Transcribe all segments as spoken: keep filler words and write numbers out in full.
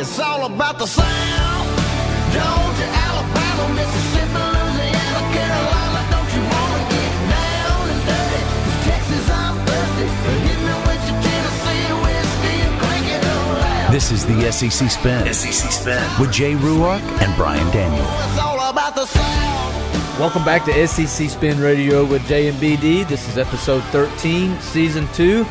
It's all about the South. Georgia, Alabama, Mississippi, Louisiana, Carolina. Don't you wanna get down and dirty? 'Cause Texas, I'm thirsty. Hit me with your Tennessee whiskey and crank it up loud. This is the S E C Spin. S E C Spin with Jay Ruark and Brian Daniel. It's all about the South. Welcome back to S E C Spin Radio with J and B D. This is episode thirteen, season two.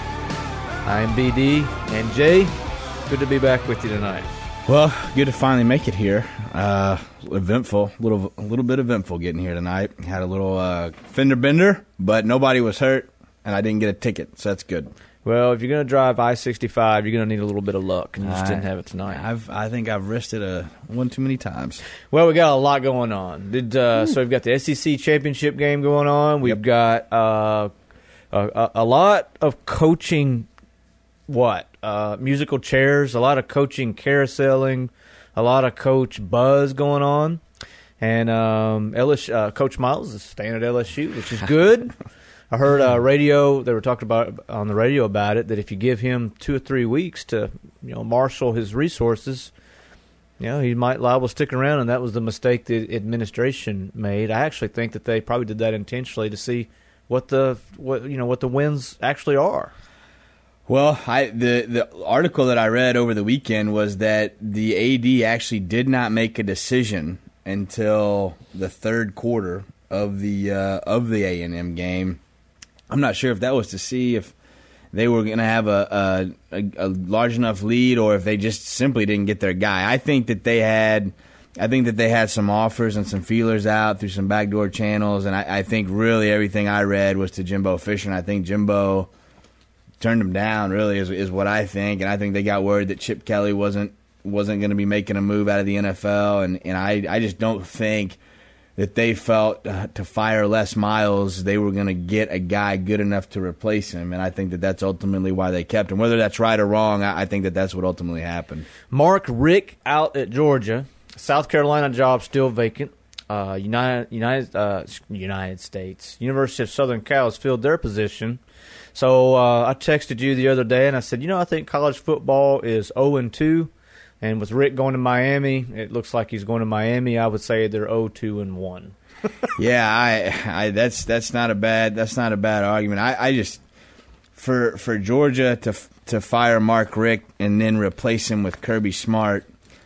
I am B D and Jay. Good to be back with you tonight. Well, good to finally make it here. Uh, eventful, little a little bit eventful getting here tonight. Had a little uh, fender bender, but nobody was hurt, and I didn't get a ticket, so that's good. Well, if you're going to drive I sixty-five, you're going to need a little bit of luck, and you just I, didn't have it tonight. I've I think I've risked it a one too many times. Well, we got a lot going on. Did uh, so we've got the S E C championship game going on. We've Yep. got uh, a, a lot of coaching. What uh, musical chairs? A lot of coaching carouseling. A lot of coach buzz going on. And um, L S U, uh, Coach Miles is staying at L S U, which is good. I heard uh, radio. They were talking about on the radio about it that if you give him two or three weeks to, you know, marshal his resources, you know, he might liable to stick around. And that was the mistake the administration made. I actually think that they probably did that intentionally to see what the what you know what the wins actually are. Well, I the the article that I read over the weekend was that the A D actually did not make a decision until the third quarter of the uh, of the A and M game. I'm not sure if that was to see if they were going to have a, a, a large enough lead or if they just simply didn't get their guy. I think that they had, I think that they had some offers and some feelers out through some backdoor channels, and I, I think really everything I read was to Jimbo Fisher, and I think Jimbo turned them down. Really, is is what I think, and I think they got word that Chip Kelly wasn't wasn't going to be making a move out of the N F L, and and I I just don't think that they felt uh, to fire Les Miles, they were going to get a guy good enough to replace him, and I think that that's ultimately why they kept him. Whether that's right or wrong, I, I think that that's what ultimately happened. Mark Richt out at Georgia. South Carolina job still vacant. Uh, United United uh, United States University of Southern Cal has filled their position. So uh, I texted you the other day, and I said, you know, I think college football is oh and two. And with Rick going to Miami, it looks like he's going to Miami. I would say they're oh two and one. Yeah, I, I that's that's not a bad that's not a bad argument. I, I just for for Georgia to to fire Mark Richt and then replace him with Kirby Smart,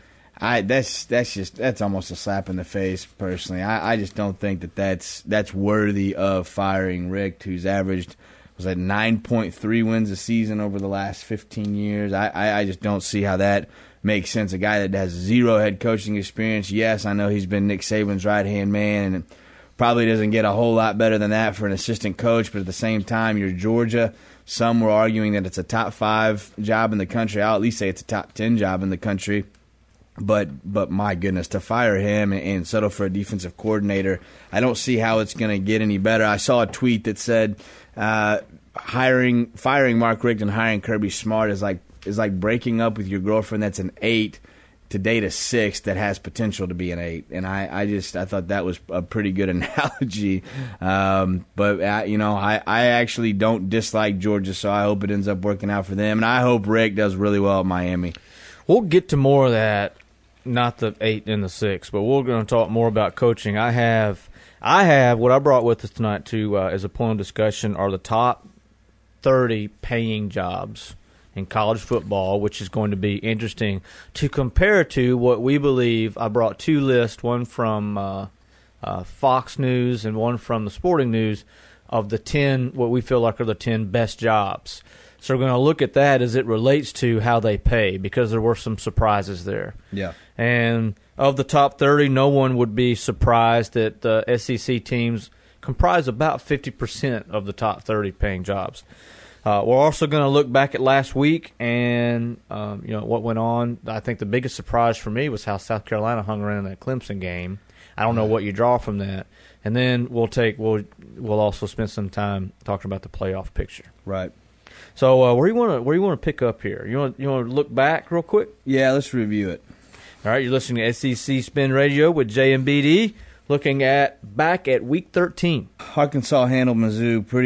I that's that's just that's almost a slap in the face. Personally, I, I just don't think that that's that's worthy of firing Richt, who's averaged was at nine point three wins a season over the last fifteen years. I, I, I just don't see how that makes sense. A guy that has zero head coaching experience. Yes, I know he's been Nick Saban's right-hand man, and probably doesn't get a whole lot better than that for an assistant coach, but at the same time, you're Georgia. Some were arguing that it's a top five job in the country. I'll at least say it's a top ten job in the country. But but my goodness, to fire him and, and settle for a defensive coordinator, I don't see how it's going to get any better. I saw a tweet that said uh, hiring firing Mark Richt and hiring Kirby Smart is like is like breaking up with your girlfriend that's an eight to date a six that has potential to be an eight. And I, I just I thought that was a pretty good analogy. Um, but uh, you know, I, I actually don't dislike Georgia, so I hope it ends up working out for them. And I hope Rick does really well at Miami. We'll get to more of that. Not the eight and the six, but we're going to talk more about coaching. I have, I have what I brought with us tonight to uh, as a point of discussion are the top thirty paying jobs in college football, which is going to be interesting to compare to what we believe. I brought two lists, one from uh, uh, Fox News and one from the Sporting News, of the ten what we feel like are the ten best jobs. So we're going to look at that as it relates to how they pay, because there were some surprises there. Yeah. And of the top thirty, no one would be surprised that the S E C teams comprise about fifty percent of the top thirty paying jobs. Uh, we're also going to look back at last week and um, you know what went on. I think the biggest surprise for me was how South Carolina hung around in that Clemson game. I don't know what you draw from that. And then we'll take we'll we'll also spend some time talking about the playoff picture. Right. So uh, where you want to where you want to pick up here? You want you want to look back real quick? Yeah, let's review it. All right, you're listening to S E C Spin Radio with J and B D, looking at back at Week thirteen. Arkansas handled Mizzou pretty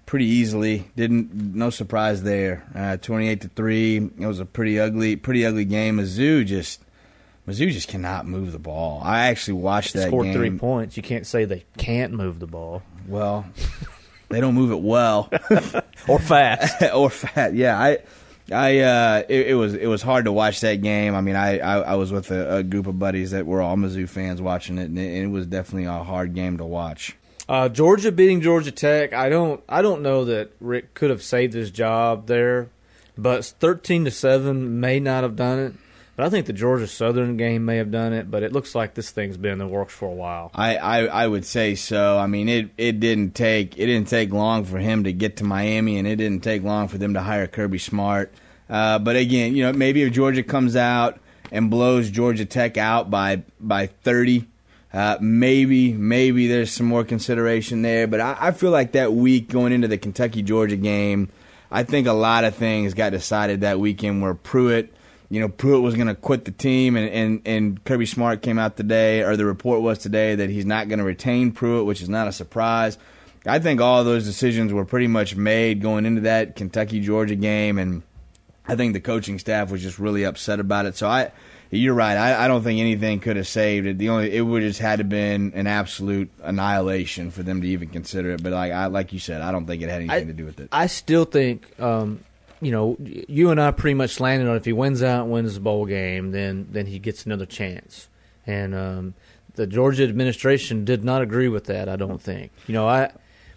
pretty easily. Didn't no surprise there. Uh, twenty-eight to three. It was a pretty ugly, pretty ugly game. Mizzou just Mizzou just cannot move the ball. I actually watched They that scored game. three points. You can't say they can't move the ball. Well, they don't move it well Or fast. or fat. Yeah, I. I uh, it, it was it was hard to watch that game. I mean, I, I, I was with a, a group of buddies that were all Mizzou fans watching it, and it, and it was definitely a hard game to watch. Uh, Georgia beating Georgia Tech. I don't. I don't know that Rick could have saved his job there, but thirteen to seven may not have done it. But I think the Georgia Southern game may have done it. But it looks like this thing's been in the works for a while. I, I, I would say so. I mean, it, it didn't take it didn't take long for him to get to Miami, and it didn't take long for them to hire Kirby Smart. Uh, but again, you know, maybe if Georgia comes out and blows Georgia Tech out by by thirty. Uh, maybe, maybe there's some more consideration there, but I, I feel like that week going into the Kentucky-Georgia game, I think a lot of things got decided that weekend where Pruitt, you know, Pruitt was going to quit the team, and, and, and Kirby Smart came out today, or the report was today that he's not going to retain Pruitt, which is not a surprise. I think all of those decisions were pretty much made going into that Kentucky-Georgia game, and I think the coaching staff was just really upset about it. So I. You're right. I, I don't think anything could have saved it. The only it would just had to been an absolute annihilation for them to even consider it. But like I like you said, I don't think it had anything I, to do with it. I still think, um, you know, you and I pretty much landed on if he wins out and wins the bowl game, then then he gets another chance. And um, the Georgia administration did not agree with that. I don't think. You know, I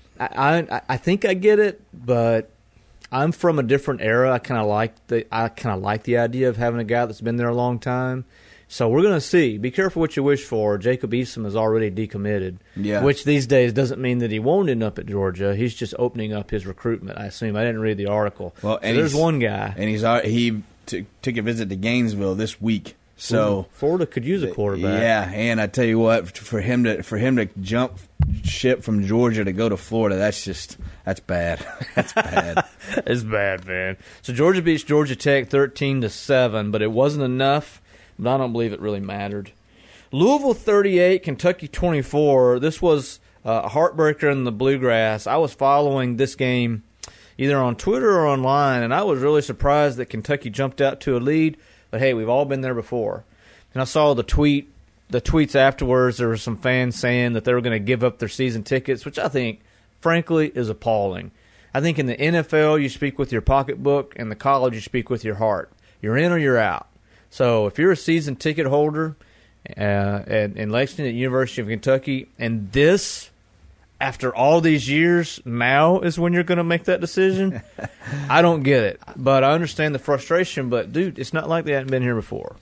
I I, I think I get it, but I'm from a different era. I kind of like the I kind of like the idea of having a guy that's been there a long time. So we're going to see. Be careful what you wish for. Jacob Eason is already decommitted, Yeah. which these days doesn't mean that he won't end up at Georgia. He's just opening up his recruitment, I assume. I didn't read the article. Well, So and there's he's- one guy. And he's al- he t- took a visit to Gainesville this week. So Ooh, Florida could use a quarterback. yeah, and I tell you what, for him to for him to jump ship from Georgia to go to Florida, that's just that's bad. That's bad. It's bad, man. So Georgia beats Georgia Tech thirteen to seven, but it wasn't enough. But I don't believe it really mattered. Louisville thirty-eight, Kentucky twenty-four. This was uh, a heartbreaker in the Bluegrass. I was following this game either on Twitter or online, and I was really surprised that Kentucky jumped out to a lead. But hey, we've all been there before. And I saw the tweet, the tweets afterwards. There were some fans saying that they were going to give up their season tickets, which I think, frankly, is appalling. I think in the N F L you speak with your pocketbook, and the college you speak with your heart. You're in or you're out. So if you're a season ticket holder uh, at, in Lexington at University of Kentucky, and this, after all these years, now is when you're going to make that decision, I don't get it. But I understand the frustration. But dude, it's not like they hadn't been here before.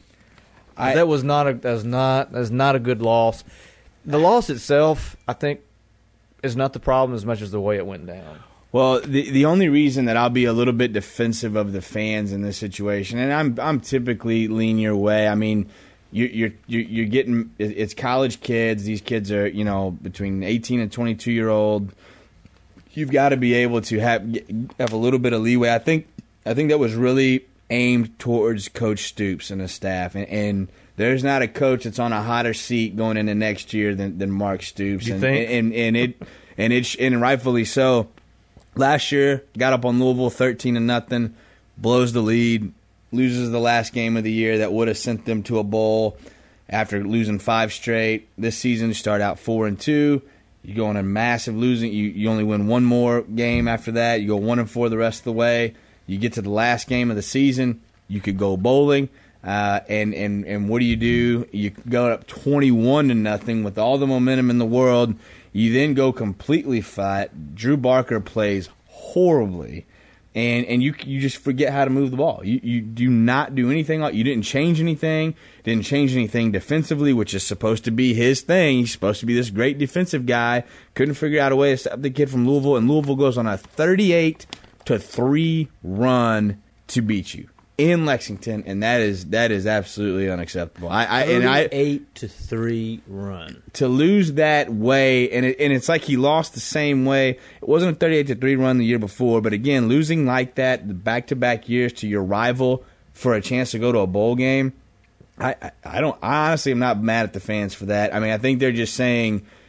I, that was not a that's not that's not a good loss. The loss itself, I think, is not the problem as much as the way it went down. Well, the the only reason that I'll be a little bit defensive of the fans in this situation, and I'm I'm typically lean your way. I mean, you, you're you're you're getting it's college kids. These kids are you know between eighteen and twenty-two year old. You've got to be able to have have a little bit of leeway. I think I think that was really aimed towards Coach Stoops and the staff, and, and there's not a coach that's on a hotter seat going into next year than, than Mark Stoops. You and, think? and and it and it and rightfully so. Last year, got up on Louisville thirteen to nothing, blows the lead, loses the last game of the year that would have sent them to a bowl after losing five straight. This season, you start out four and two. You go on a massive losing. You you only win one more game after that. You go one and four the rest of the way. You get to the last game of the season. You could go bowling, uh, and and and what do you do? You go up twenty-one to nothing with all the momentum in the world. You then go completely flat. Drew Barker plays horribly, and and you you just forget how to move the ball. You you do not do anything. You didn't change anything. Didn't change anything defensively, which is supposed to be his thing. He's supposed to be this great defensive guy. Couldn't figure out a way to stop the kid from Louisville, and Louisville goes on a thirty-eight to three run to beat you in Lexington, and that is that is absolutely unacceptable. I, I and I eight to three run to lose that way, and it, and it's like he lost the same way. It wasn't a thirty-eight to three run the year before, but again, losing like that back to back years to your rival for a chance to go to a bowl game. I, I, I don't. I honestly am not mad at the fans for that. I mean, I think they're just saying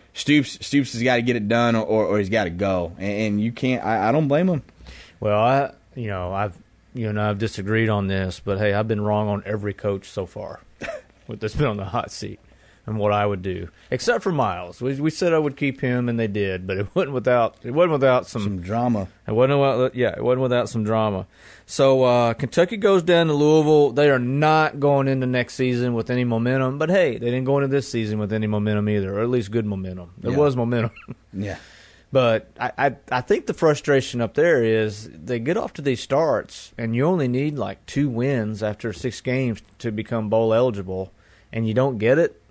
Stoops Stoops has got to get it done, or, or he's got to go, and, and you can't. I, I don't blame him. Well, I you know I've you and I've disagreed on this, but hey, I've been wrong on every coach so far that's been on the hot seat and what I would do, except for Miles. We we said I would keep him, and they did, but it wasn't without it wasn't without some, Some drama. It wasn't without, yeah, it wasn't without some drama. So uh, Kentucky goes down to Louisville. They are not going into next season with any momentum, but hey, they didn't go into this season with any momentum either, or at least good momentum. There Yeah. was momentum. Yeah. But I, I I think the frustration up there is they get off to these starts, and you only need like two wins after six games to become bowl eligible, and you don't get it.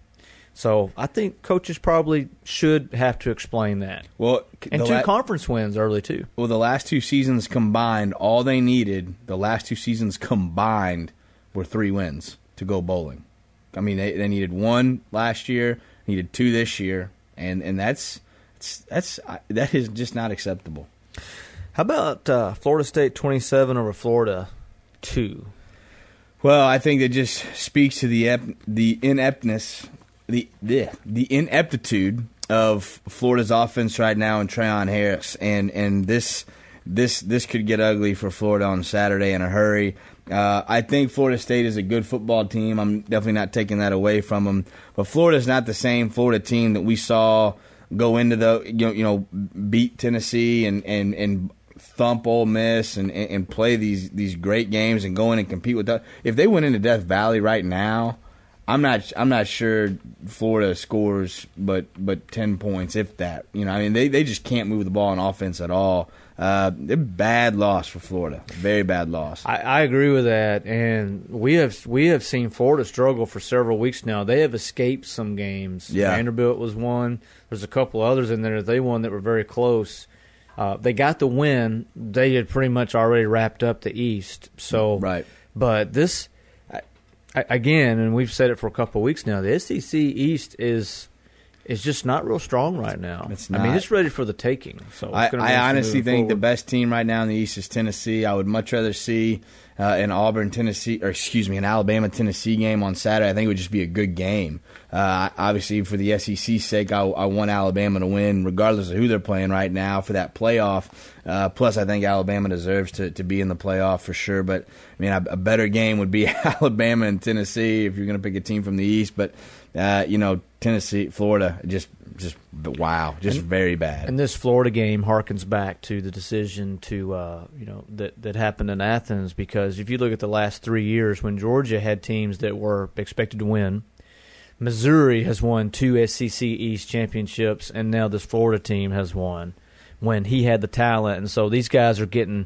So I think coaches probably should have to explain that. Well, And the two la- conference wins early, too. Well, the last two seasons combined, all they needed, the last two seasons combined, were three wins to go bowling. I mean, they, they needed one last year, needed two this year, and, and that's that's, that's that is just not acceptable. How about uh, Florida State twenty-seven over Florida two? Well, I think that just speaks to the ep- the ineptness, the, the the ineptitude of Florida's offense right now and Trayon Harris, and and this this this could get ugly for Florida on Saturday in a hurry. Uh, I think Florida State is a good football team. I'm definitely not taking that away from them, but Florida's not the same Florida team that we saw go into the you know, you know beat Tennessee and and and thump Ole Miss and, and, and play these these great games and go in and compete with that. If they went into Death Valley right now, I'm not I'm not sure Florida scores but but ten points, if that. You know, I mean they, they just can't move the ball on offense at all. Uh, they're bad loss for Florida, very bad loss. I, I agree with that, and we have we have seen Florida struggle for several weeks now. They have escaped some games. Yeah. Vanderbilt was one. There's a couple others in there that they won that were very close. Uh, they got the win. They had pretty much already wrapped up the East. So, Right. But this, I, I, again, and we've said it for a couple of weeks now. The S E C East is is just not real strong right now. It's I mean, not. it's ready for the taking. So I, it's gonna be I interesting honestly moving think the forward. best team right now in the East is Tennessee. I would much rather see uh, an Auburn, Tennessee, or excuse me, an Alabama, Tennessee game on Saturday. I think it would just be a good game. Uh, obviously, for the S E C's sake, I, I want Alabama to win, regardless of who they're playing right now for that playoff. Uh, plus, I think Alabama deserves to, to be in the playoff for sure. But I mean, a, a better game would be Alabama and Tennessee if you're going to pick a team from the East. But uh, you know, Tennessee, Florida, just just wow, just very bad. And this Florida game harkens back to the decision to uh, you know that that happened in Athens, because if you look at the last three years when Georgia had teams that were expected to win, Missouri has won two S E C East championships, and now this Florida team has won when he had the talent. And so these guys are getting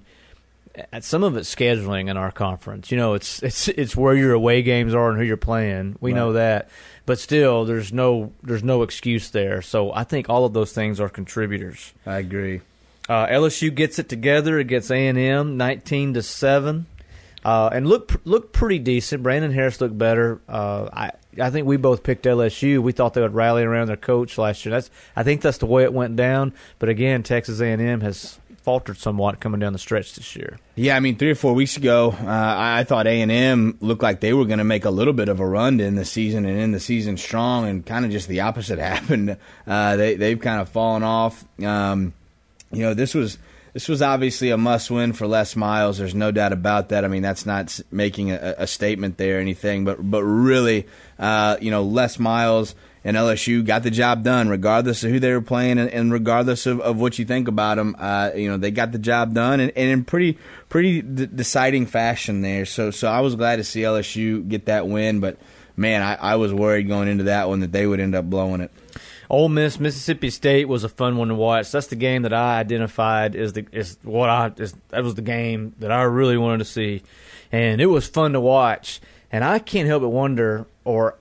at some of it's scheduling in our conference. You know, it's it's it's where your away games are and who you're playing. We Right. know that, but still, there's no there's no excuse there. So I think all of those things are contributors. I agree. Uh, L S U gets it together against A and M, nineteen to seven, uh, and look look pretty decent. Brandon Harris looked better. Uh, I I think we both picked L S U. We thought they would rally around their coach last year. That's I think that's the way it went down. But again, Texas A and M has faltered somewhat coming down the stretch this year. Yeah, I mean, three or four weeks ago, uh, I, I thought A and M looked like they were going to make a little bit of a run in the season and end the season strong, and kind of just the opposite happened. Uh, they they've kind of fallen off. Um, you know, this was this was obviously a must-win for Les Miles. There's no doubt about that. I mean, that's not s- making a, a statement there or anything, but but really, uh, you know, Les Miles and L S U got the job done, regardless of who they were playing, and, and regardless of, of what you think about them. Uh, you know, they got the job done, and, and in pretty pretty d- deciding fashion there. So so I was glad to see L S U get that win, but man, I, I was worried going into that one that they would end up blowing it. Ole Miss, Mississippi State was a fun one to watch. That's the game that I identified as the is what I is that was the game that I really wanted to see, and it was fun to watch. And I can't help but wonder, or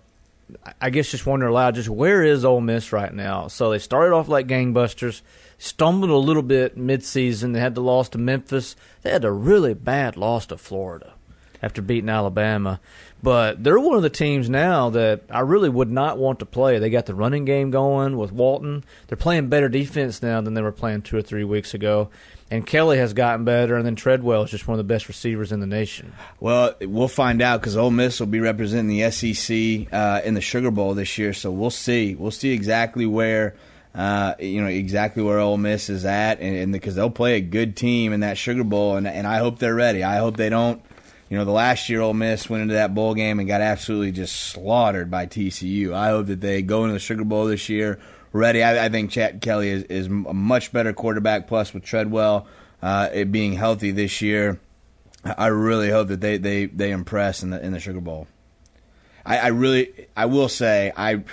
I guess just wonder aloud, just where is Ole Miss right now? So they started off like gangbusters, stumbled a little bit mid-season. They had the loss to Memphis. They had a really bad loss to Florida after beating Alabama. But they're one of the teams now that I really would not want to play. They got the running game going with Walton. They're playing better defense now than they were playing two or three weeks ago. And Kelly has gotten better, and then Treadwell is just one of the best receivers in the nation. Well, we'll find out because Ole Miss will be representing the S E C uh, in the Sugar Bowl this year, so we'll see. We'll see exactly where uh, you know, exactly where Ole Miss is at, and, and because they'll play a good team in that Sugar Bowl, and and I hope they're ready. I hope they don't. You know, the last year Ole Miss went into that bowl game and got absolutely just slaughtered by T C U. I hope that they go into the Sugar Bowl this year ready. I, I think Chad Kelly is, is a much better quarterback, plus with Treadwell uh, it being healthy this year. I really hope that they, they, they impress in the in the Sugar Bowl. I, I really, I will say, I,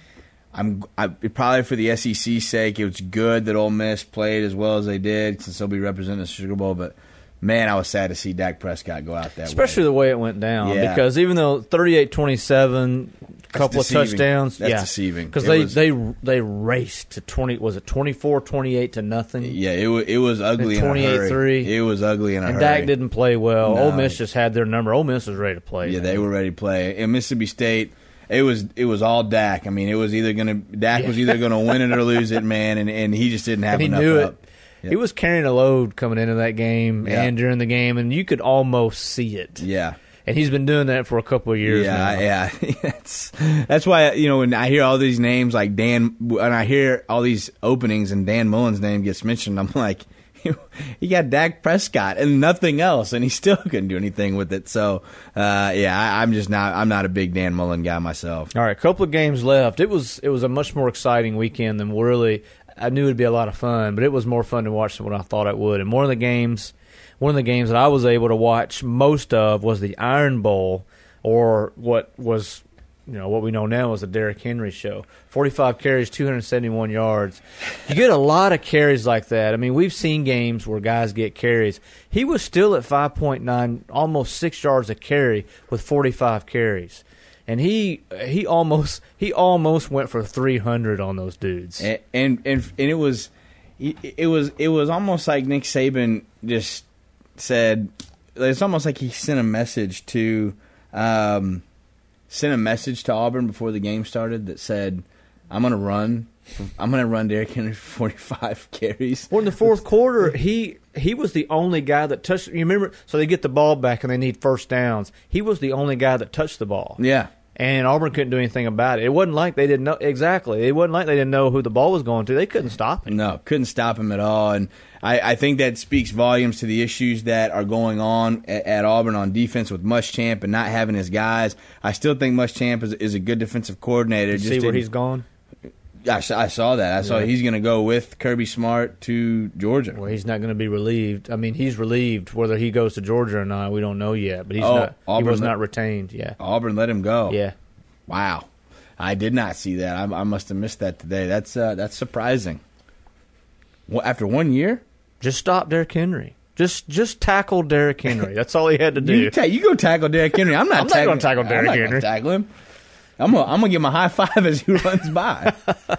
I'm I, probably for the S E C's sake, it was good that Ole Miss played as well as they did, since they'll be representing the Sugar Bowl, but man, I was sad to see Dak Prescott go out that Especially way. the way it went down. Yeah. Because even though thirty-eight twenty-seven, a couple of deceiving. touchdowns. That's yeah. deceiving. Because It they, was- they they raced to twenty, was it twenty-four twenty-eight to nothing? Yeah, it was, it was ugly in a twenty-eight hurry. three. It was ugly in a And hurry. Dak didn't play well. No. Ole Miss just had their number. Ole Miss was ready to play. Yeah, man. they were ready to play. In Mississippi State, it was it was all Dak. I mean, it was either gonna Dak Yeah. was either gonna win it or lose it, man, and, and he just didn't have And he enough knew up. it. He was carrying a load coming into that game Yeah. and during the game, and you could almost see it. Yeah. And he's been doing that for a couple of years Yeah, now. yeah. that's that's why, you know, when I hear all these names like Dan, and I hear all these openings and Dan Mullen's name gets mentioned, I'm like, he got Dak Prescott and nothing else, and he still couldn't do anything with it. So, uh, yeah, I, I'm just not. I'm not a big Dan Mullen guy myself. All right, a couple of games left. It was it was a much more exciting weekend than really I knew it'd be a lot of fun, but it was more fun to watch than what I thought it would. And one of the games, one of the games that I was able to watch most of was the Iron Bowl, or what was, you know, what we know now as the Derrick Henry show. forty-five carries, two hundred seventy-one yards. You get a lot of carries like that. I mean, we've seen games where guys get carries. He was still at five point nine, almost six yards a carry with forty-five carries. And he he almost he almost went for three hundred on those dudes. And and and, and it was it was it was almost like Nick Saban just said. It's almost like he sent a message to um, sent a message to Auburn before the game started that said, "I'm going to run. I'm going to run Derrick Henry for forty-five carries." Well, in the fourth quarter, he he was the only guy that touched. You remember? So they get the ball back and they need first downs. He was the only guy that touched the ball. Yeah. And Auburn couldn't do anything about it. It wasn't like they didn't know exactly. It wasn't like they didn't know who the ball was going to. They couldn't stop it. No, couldn't stop him at all. And I, I think that speaks volumes to the issues that are going on at, at Auburn on defense with Muschamp and not having his guys. I still think Muschamp is, is a good defensive coordinator. You Just see where didn't- he's gone? I, saw- I saw that. I saw Yeah. he's going to go with Kirby Smart to Georgia. Well, he's not going to be relieved. I mean, he's relieved. Whether he goes to Georgia or not, we don't know yet. But he's Oh, not. Auburn he was let- not retained. Yeah. Auburn let him go. Yeah. Wow. I did not see that. I, I must have missed that today. That's uh, that's surprising. Well, after one year? Just stop Derrick Henry. Just just tackle Derrick Henry. That's all he had to do. You, ta- you go tackle Derrick Henry. I'm not, I'm not tackling, gonna tackle I'm Derrick not gonna Henry. tackle him. I'm gonna, I'm gonna give him a high five as he runs by.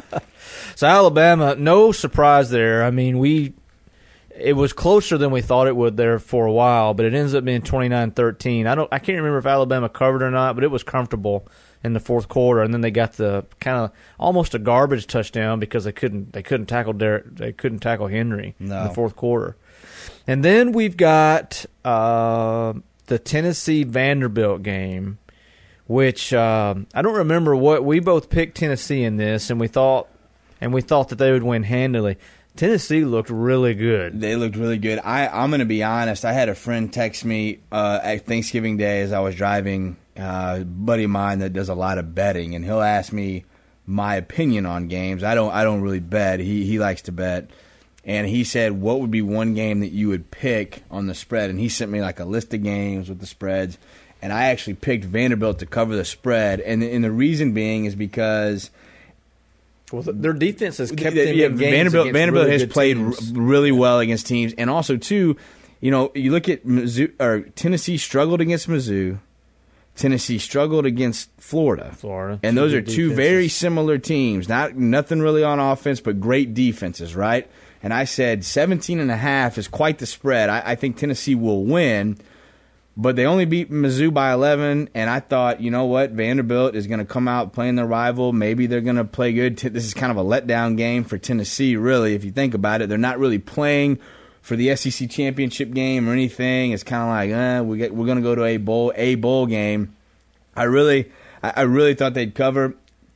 So Alabama, no surprise there. I mean, we it was closer than we thought it would there for a while, but it ends up being twenty-nine thirteen. I don't I can't remember if Alabama covered or not, but it was comfortable in the fourth quarter, and then they got the kind of almost a garbage touchdown because they couldn't they couldn't tackle Derrick, they couldn't tackle Henry No. in the fourth quarter. And then we've got uh, the Tennessee Vanderbilt game, which um, I don't remember what we both picked Tennessee in this, and we thought and we thought that they would win handily. Tennessee looked really good. They looked really good. I, I'm going to be honest. I had a friend text me uh, at Thanksgiving Day as I was driving, uh, a buddy of mine that does a lot of betting, and he'll ask me my opinion on games. I don't I don't really bet. He he likes to bet. And he said, what would be one game that you would pick on the spread? And he sent me like a list of games with the spreads. And I actually picked Vanderbilt to cover the spread. And, and the reason being is because Well, their defense has kept Yeah, them yeah, in games Vanderbilt against Vanderbilt really has good played teams. r- really well against teams, and also too, you know, you look at Mizzou, or Tennessee struggled against Mizzou, Tennessee struggled against Florida, Florida. and those Two are good two defenses. very similar teams. Not nothing really on offense, but great defenses, right? And I said seventeen and a half is quite the spread. I, I think Tennessee will win. But they only beat Mizzou by eleven, and I thought, you know what, Vanderbilt is going to come out playing their rival. Maybe they're going to play good. This is kind of a letdown game for Tennessee, really, if you think about it. They're not really playing for the S E C championship game or anything. It's kind of like, eh, we get, we're going to go to a bowl a bowl game. I really, I I really thought they'd cover.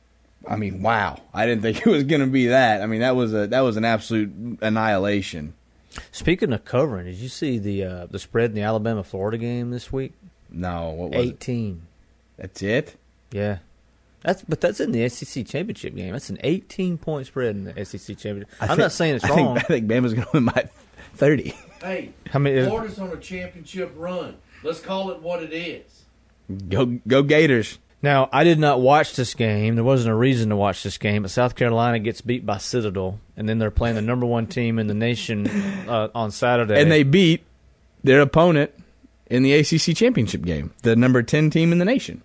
I mean, wow! I didn't think it was going to be that. I mean, that was a that was an absolute annihilation. Speaking of covering, did you see the uh, the spread in the Alabama Florida game this week? No, what was eighteen. It? That's it. Yeah, that's but that's in the S E C championship game. That's an eighteen point spread in the S E C championship. I I'm think, not saying it's I wrong. Think, I think Bama's going to win by thirty. Hey, How many? Florida's on a championship run. Let's call it what it is. Go go Gators! Now, I did not watch this game. There wasn't a reason to watch this game, but South Carolina gets beat by Citadel, and then they're playing the number one team in the nation uh, on Saturday. And they beat their opponent in the A C C championship game, the number ten team in the nation.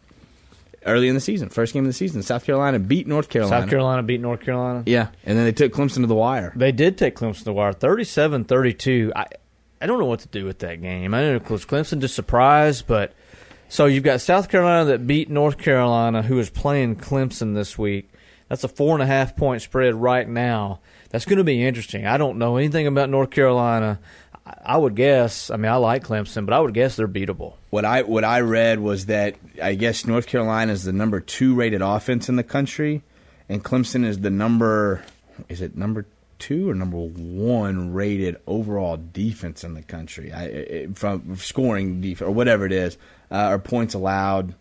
Early in the season, first game of the season, South Carolina beat North Carolina. South Carolina beat North Carolina. Yeah, and then they took Clemson to the wire. They did take Clemson to the wire, thirty-seven thirty-two. I I don't know what to do with that game. I don't know if Clemson just surprised, but so you've got South Carolina that beat North Carolina, who is playing Clemson this week. That's a four and a half point spread right now. That's going to be interesting. I don't know anything about North Carolina. I would guess. I mean, I like Clemson, but I would guess they're beatable. What I what I read was that I guess North Carolina is the number two rated offense in the country, and Clemson is the number is it number two or number one rated overall defense in the country. I it, from scoring defense or whatever it is, uh, or points allowed,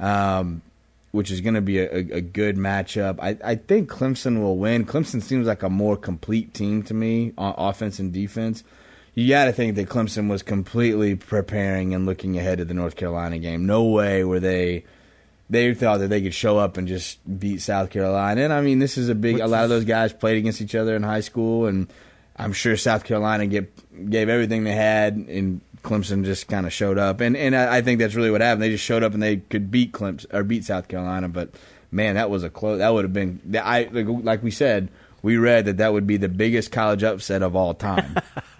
um, which is going to be a, a, a good matchup. I, I think Clemson will win. Clemson seems like a more complete team to me on offense and defense. You got to think that Clemson was completely preparing and looking ahead to the North Carolina game. No way were they they thought that they could show up and just beat South Carolina. And, I mean, this is a big – a lot of those guys played against each other in high school, and I'm sure South Carolina get, gave everything they had, and Clemson just kind of showed up. And and I think that's really what happened. They just showed up and they could beat Clemson or beat South Carolina. But, man, that was a close – that would have been – I like we said, we read that that would be the biggest college upset of all time.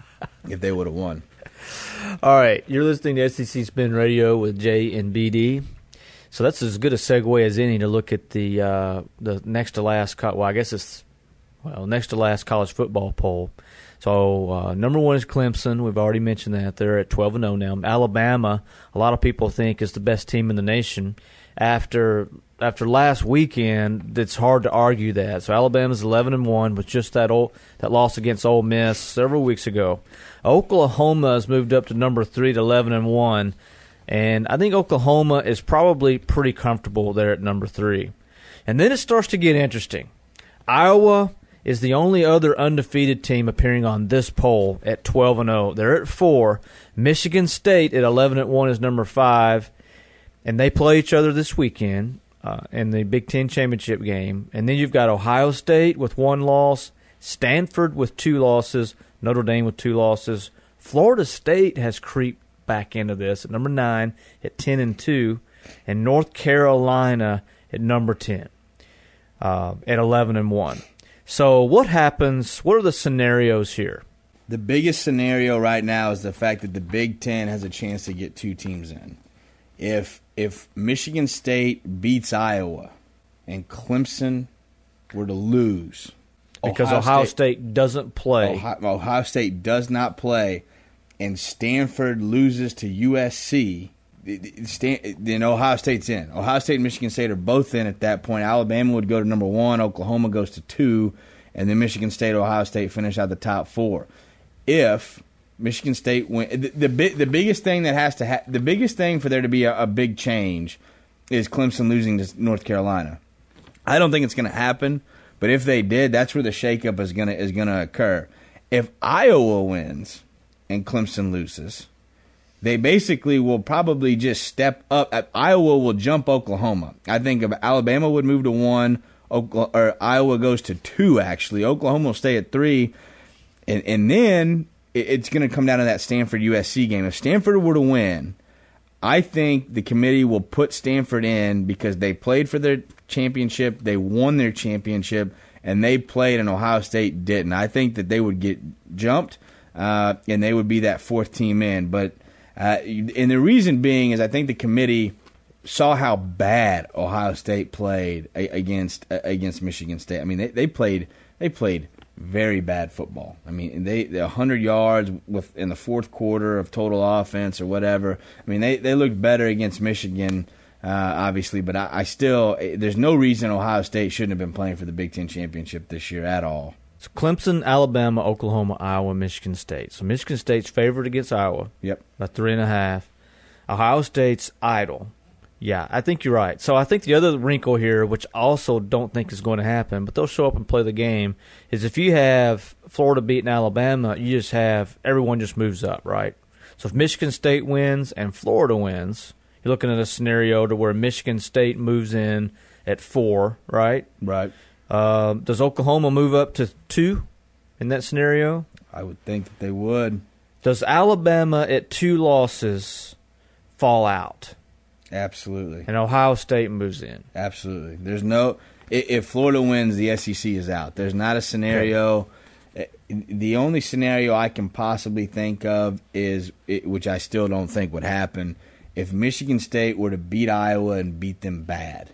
If they would have won. All right, you're listening to S E C Spin Radio with Jay and B D. So that's as good a segue as any to look at the uh, the next to last. Co- well, I guess it's well next to last college football poll. So uh, number one is Clemson. We've already mentioned that they're at twelve and zero now. Alabama, a lot of people think is the best team in the nation. After after last weekend, it's hard to argue that. So Alabama's eleven and one with just that old, that loss against Ole Miss several weeks ago. Oklahoma has moved up to number three at eleven and one, and I think Oklahoma is probably pretty comfortable there at number three. And then it starts to get interesting. Iowa is the only other undefeated team appearing on this poll at twelve and zero. They're at four. Michigan State at eleven and one is number five. And they play each other this weekend uh, in the Big Ten championship game. And then you've got Ohio State with one loss, Stanford with two losses, Notre Dame with two losses. Florida State has creeped back into this at number nine at ten and two, and North Carolina at number ten uh, at eleven and one. So what happens? What are the scenarios here? The biggest scenario right now is the fact that the Big Ten has a chance to get two teams in. If if Michigan State beats Iowa and Clemson were to lose, Because Ohio, Ohio State, State doesn't play. Ohio, Ohio State does not play, and Stanford loses to U S C, then Ohio State's in. Ohio State and Michigan State are both in at that point. Alabama would go to number one, Oklahoma goes to two, and then Michigan State, Ohio State finish out the top four. If Michigan State win, the, the the biggest thing that has to ha- the biggest thing for there to be a, a big change is Clemson losing to North Carolina. I don't think it's going to happen, but if they did, that's where the shakeup is going to is going to occur. If Iowa wins and Clemson loses, they basically will probably just step up. Iowa will jump Oklahoma. I think if Alabama would move to one, Oklahoma, or Iowa goes to two. Actually, Oklahoma will stay at three, and and then it's going to come down to that Stanford U S C game. If Stanford were to win, I think the committee will put Stanford in because they played for their championship, they won their championship, and they played and Ohio State didn't. I think that they would get jumped, uh, and they would be that fourth team in. But uh, and the reason being is I think the committee saw how bad Ohio State played against against Michigan State. I mean, they, they played they played. very bad football. I mean, they they one hundred yards with in the fourth quarter of total offense or whatever. I mean, they, they looked better against Michigan uh, obviously. But I, I still, there's no reason Ohio State shouldn't have been playing for the Big Ten championship this year at all. It's Clemson, Alabama, Oklahoma, Iowa, Michigan State. So Michigan State's favored against Iowa. Yep. By three and a half. Ohio State's idle. Yeah, I think you're right. So I think the other wrinkle here, which I also don't think is going to happen, but they'll show up and play the game, is if you have Florida beating Alabama, you just have everyone just moves up, right? So if Michigan State wins and Florida wins, you're looking at a scenario to where Michigan State moves in at four, right? Right. Uh, does Oklahoma move up to two in that scenario? I would think that they would. Does Alabama at two losses fall out? Absolutely. And Ohio State moves in. Absolutely. There's no – if Florida wins, the S E C is out. There's not a scenario okay. – the only scenario I can possibly think of is – which I still don't think would happen – if Michigan State were to beat Iowa and beat them bad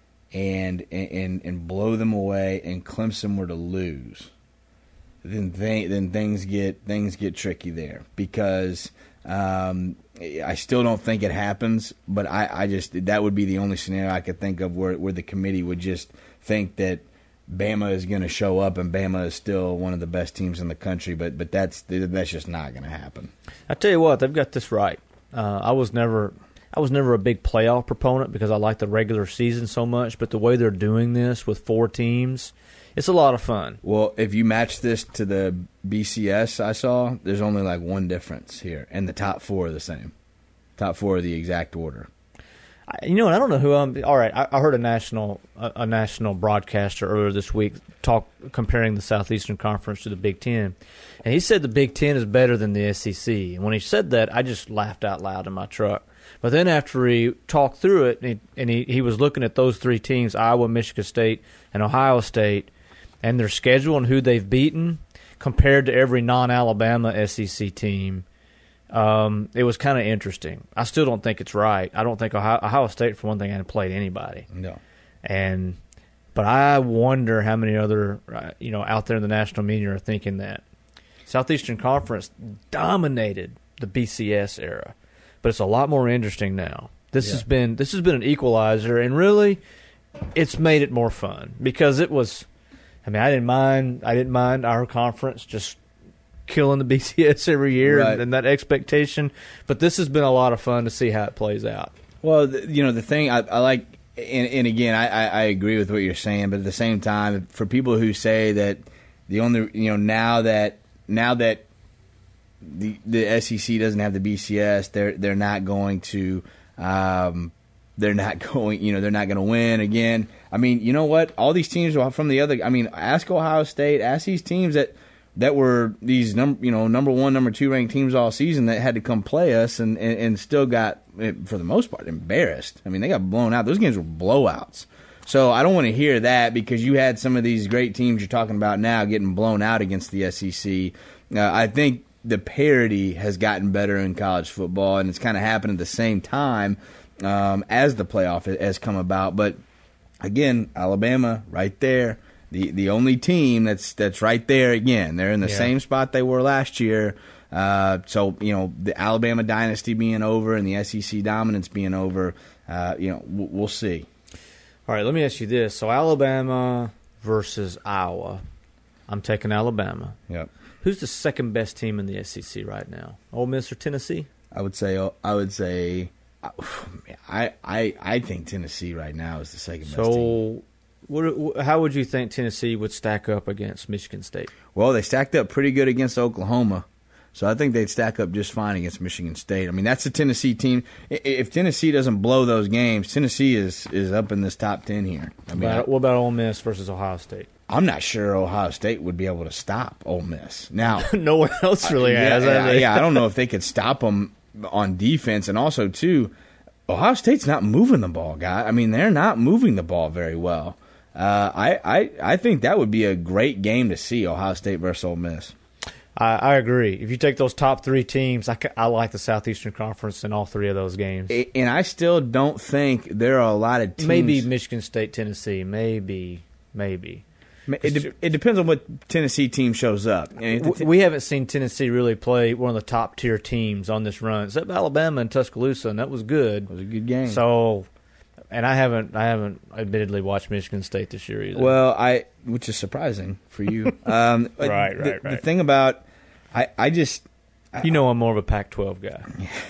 and and, and blow them away and Clemson were to lose, then they, then things get things get tricky there because um, I still don't think it happens, but I, I just that would be the only scenario I could think of where where the committee would just think that Bama is going to show up and Bama is still one of the best teams in the country, but but that's that's just not going to happen. I tell you what, they've got this right. Uh, I was never, I was never a big playoff proponent because I like the regular season so much. But the way they're doing this with four teams, it's a lot of fun. Well, if you match this to the B C S I saw, there's only like one difference here, and the top four are the same. Top four are the exact order. I, you know, I don't know who I'm. All right, I, I heard a national, a, a national broadcaster earlier this week talk comparing the Southeastern Conference to the Big Ten. And he said the Big Ten is better than the S E C. And when he said that, I just laughed out loud in my truck. But then after he talked through it, and he, and he, he was looking at those three teams, Iowa, Michigan State, and Ohio State, and their schedule and who they've beaten compared to every non-Alabama S E C team, um, it was kind of interesting. I still don't think it's right. I don't think Ohio, Ohio State, for one thing, hadn't played anybody. No. And but I wonder how many other, uh, you know, out there in the national media are thinking that. Southeastern Conference dominated the B C S era, but it's a lot more interesting now. This yeah. has been this has been an equalizer, and really, it's made it more fun because it was. I mean, I didn't mind. I didn't mind our conference just killing the B C S every year right. and, and that expectation. But this has been a lot of fun to see how it plays out. Well, the, you know, the thing I, I like, and, and again, I, I, I agree with what you're saying, but at the same time, for people who say that the only, you know, now that. Now that the the S E C doesn't have the B C S, they're they're not going to um, they're not going you know they're not going to win again. I mean, you know what? All these teams from the other. I mean, ask Ohio State, ask these teams that that were these number you know number one, number two ranked teams all season that had to come play us and, and, and still got for the most part embarrassed. I mean, they got blown out. Those games were blowouts. So I don't want to hear that because you had some of these great teams you're talking about now getting blown out against the S E C. Uh, I think the parity has gotten better in college football, and it's kind of happened at the same time um, as the playoff has come about. But, again, Alabama right there, the the only team that's that's right there again. They're in the yeah. same spot they were last year. Uh, so, you know, the Alabama dynasty being over and the S E C dominance being over, uh, you know, w- we'll see. All right, let me ask you this. So Alabama versus Iowa. I'm taking Alabama. Yep. Who's the second best team in the S E C right now? Ole Miss or Tennessee? I would say I would say I I I think Tennessee right now is the second best so, team. So, how would you think Tennessee would stack up against Michigan State? Well, they stacked up pretty good against Oklahoma. So I think they'd stack up just fine against Michigan State. I mean, that's the Tennessee team. If Tennessee doesn't blow those games, Tennessee is, is up in this top ten here. I mean, about, what about Ole Miss versus Ohio State? I'm not sure Ohio State would be able to stop Ole Miss. Now, no one else really uh, has. Yeah, yeah, I don't know if they could stop them on defense. And also, too, Ohio State's not moving the ball, guy. I mean, they're not moving the ball very well. Uh, I, I, I think that would be a great game to see, Ohio State versus Ole Miss. I, I agree. If you take those top three teams, I, I like the Southeastern Conference in all three of those games. And I still don't think there are a lot of teams. Maybe Michigan State, Tennessee. Maybe. Maybe. It, de- it depends on what Tennessee team shows up. We haven't seen Tennessee really play one of the top-tier teams on this run, except Alabama and Tuscaloosa, and that was good. It was a good game. So and I haven't, I haven't admittedly watched Michigan State this year either. Well, I, which is surprising for you. Um, Right, right, the, right. The thing about, I, I just, you know, I'm more of a Pac twelve guy.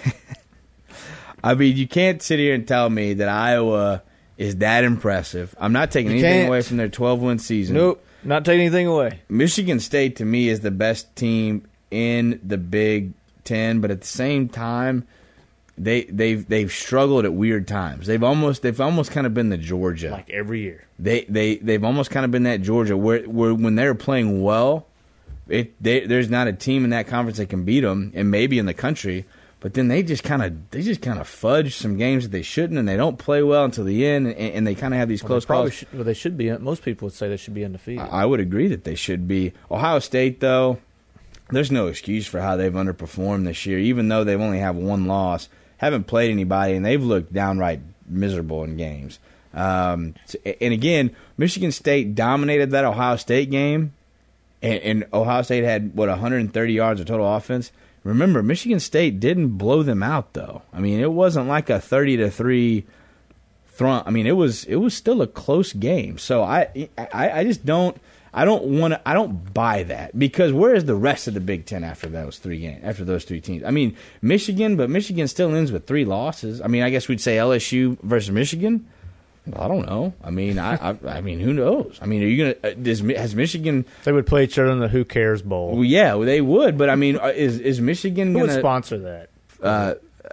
I mean, you can't sit here and tell me that Iowa is that impressive. I'm not taking You anything can't. away from their twelve-win season. Nope, not taking anything away. Michigan State, to me, is the best team in the Big Ten, but at the same time, they they've they've struggled at weird times. They've almost they've almost kind of been the Georgia. Like every year. They they they've almost kind of been that Georgia where where when they're playing well, it they, there's not a team in that conference that can beat them, and maybe in the country. But then they just kind of they just kind of fudge some games that they shouldn't, and they don't play well until the end, and, and they kind of have these Well, close they probably calls. should, well, they should be. Most people would say they should be undefeated. I would agree that they should be. Ohio State, though, there's no excuse for how they've underperformed this year, even though they've only have one loss, haven't played anybody, and they've looked downright miserable in games. Um, and again, Michigan State dominated that Ohio State game, and, and Ohio State had, what, one hundred thirty yards of total offense. Remember, Michigan State didn't blow them out, though. I mean, it wasn't like a thirty to three throw. I mean, it was it was still a close game. So I I, I just don't I don't want to I don't buy that, because where is the rest of the Big Ten after those three games after those three teams? I mean, Michigan, but Michigan still ends with three losses. I mean, I guess we'd say L S U versus Michigan. I don't know. I mean, I, I, I mean, who knows? I mean, are you gonna? Uh, does has Michigan? They would play each other in the Who Cares Bowl. Well, yeah, well, they would. But I mean, uh, is is Michigan Who gonna would sponsor that? uh,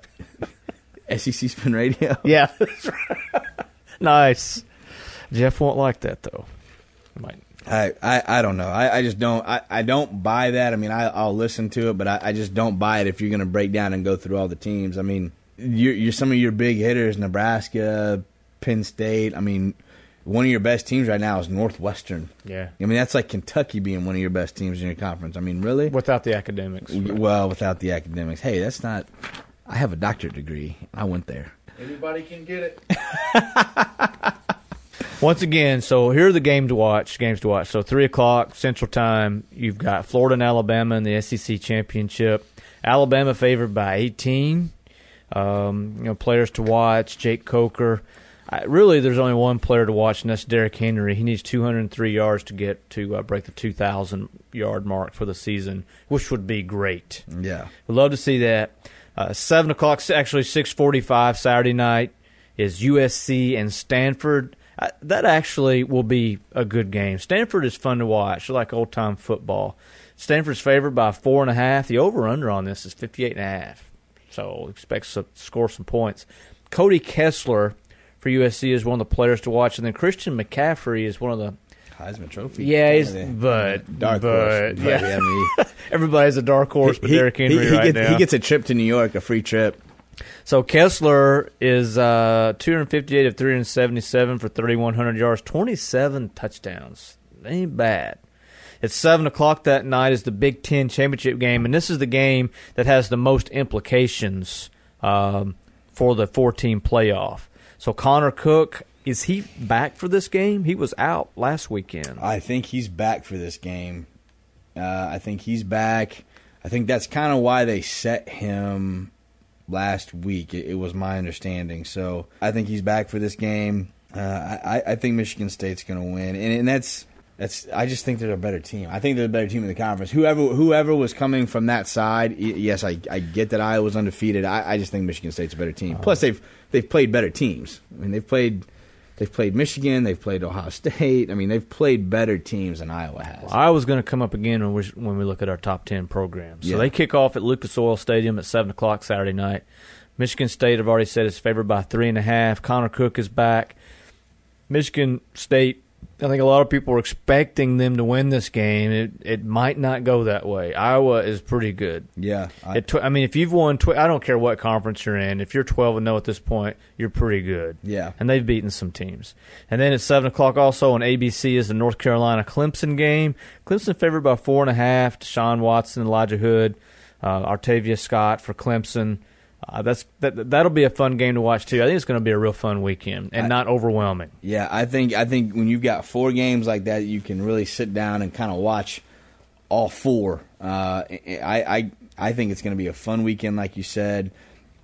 S E C Spin Radio? Yeah, that's right. Nice. Jeff won't like that though. Might. I, I, I don't know. I, I just don't. I, I don't buy that. I mean, I, I'll listen to it, but I, I just don't buy it if you're going to break down and go through all the teams. I mean, you're, you're some of your big hitters, Nebraska, Penn State. I mean, one of your best teams right now is Northwestern. Yeah. I mean, that's like Kentucky being one of your best teams in your conference. I mean, really? Without the academics. Well, without the academics. Hey, that's not. I have a doctorate degree. I went there. Anybody can get it. Once again, so here are the game to watch. Games to watch. So three o'clock Central Time. You've got Florida and Alabama in the S E C championship. Alabama favored by eighteen. Um, you know, players to watch: Jake Coker. I, really, there's only one player to watch, and that's Derrick Henry. He needs two hundred three yards to get to uh, break the two thousand yard mark for the season, which would be great. Yeah. We'd love to see that. Uh, seven o'clock, actually six forty-five Saturday night is U S C and Stanford. Uh, that actually will be a good game. Stanford is fun to watch. They're like old-time football. Stanford's favored by four and a half. The over-under on this is fifty-eight and a half. So expect to score some points. Cody Kessler for U S C is one of the players to watch, and then Christian McCaffrey is one of the Heisman Trophy. yeah, he's, Yeah, but dark but horse. yeah, I mean, everybody's a dark horse, but he, Derrick Henry he, he right gets, now. he gets a trip to New York, a free trip. So Kessler is uh, two hundred fifty-eight of three hundred seventy-seven for thirty-one hundred yards, twenty-seven touchdowns. Ain't bad. At seven o'clock that night is the Big Ten championship game, and this is the game that has the most implications um, for the four-team playoff. So Connor Cook, is he back for this game? He was out last weekend. I think he's back for this game. Uh, I think he's back. I think that's kind of why they set him last week. It, it was my understanding. So I think he's back for this game. Uh, I, I think Michigan State's going to win, and, and that's that's. I just think they're a better team. I think they're a better team in the conference. Whoever whoever was coming from that side, y- yes, I, I get that Iowa was undefeated. I, I just think Michigan State's a better team. Plus, they've they've played better teams. I mean, they've played. They've played Michigan. They've played Ohio State. I mean, they've played better teams than Iowa has. Iowa's going to come up again when we when we look at our top ten programs. So Yeah. they kick off at Lucas Oil Stadium at seven o'clock Saturday night. Michigan State, I've already said, is favored by three and a half. Connor Cook is back. Michigan State, I think a lot of people are expecting them to win this game. It it might not go that way. Iowa is pretty good. Yeah, I, It tw- I mean, if you've won, tw- I don't care what conference you're in. If you're twelve and oh at this point, you're pretty good. yeah. And they've beaten some teams. And then at seven o'clock also on A B C is the North Carolina-Clemson game. Clemson favored by four and a half. Deshaun Watson, Elijah Hood, uh, Artavia Scott for Clemson. Uh, that's that. That'll be a fun game to watch too. I think it's going to be a real fun weekend and I- not overwhelming. Yeah, I think I think when you've got four games like that, you can really sit down and kind of watch all four. Uh, I, I I think it's going to be a fun weekend, like you said.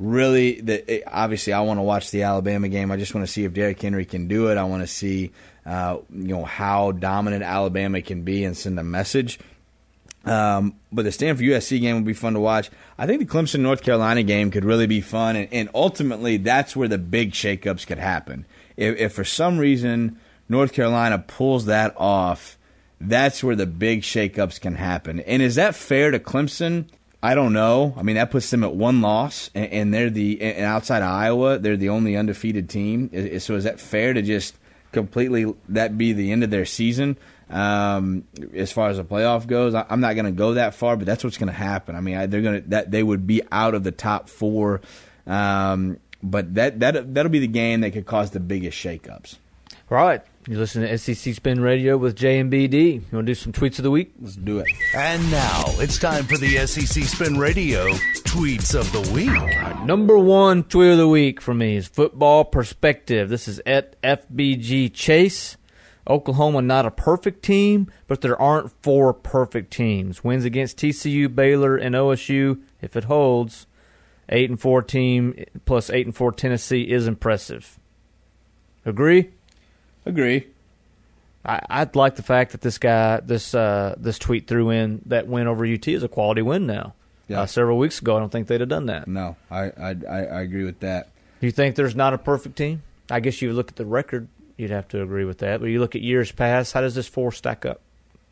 really, the, it, obviously, I want to watch the Alabama game. I just want to see if Derrick Henry can do it. I want to see, uh, you know, how dominant Alabama can be and send a message. Um, but the Stanford U S C game would be fun to watch. I think the Clemson North Carolina game could really be fun, and, and ultimately, that's where the big shakeups could happen. If, if for some reason North Carolina pulls that off, that's where the big shakeups can happen. And is that fair to Clemson? I don't know. I mean, that puts them at one loss, and, and they're the and outside of Iowa, they're the only undefeated team. So is that fair to just completely that be the end of their season um, as far as the playoff goes? I, I'm not going to go that far, but that's what's going to happen. I mean, I, they're going to that they would be out of the top four, um, but that that that'll be the game that could cause the biggest shakeups. Right. You listen to S E C Spin Radio with J and B D. You want to do some tweets of the week? Let's do it. And now it's time for the S E C Spin Radio Tweets of the Week. Right, number one tweet of the week for me is Football Perspective. This is at F B G Chase. Oklahoma not a perfect team, but there aren't four perfect teams. Wins against T C U, Baylor, and O S U, if it holds. Eight and four team plus eight and four Tennessee is impressive. Agree? Agree. I, I'd like the fact that this guy, this uh, this tweet threw in that win over U T is a quality win now. Yeah. Uh, several weeks ago, I don't think they'd have done that. No, I, I I I agree with that. Do you think there's not a perfect team? I guess you look at the record, you'd have to agree with that. But you look at years past, how does this four stack up?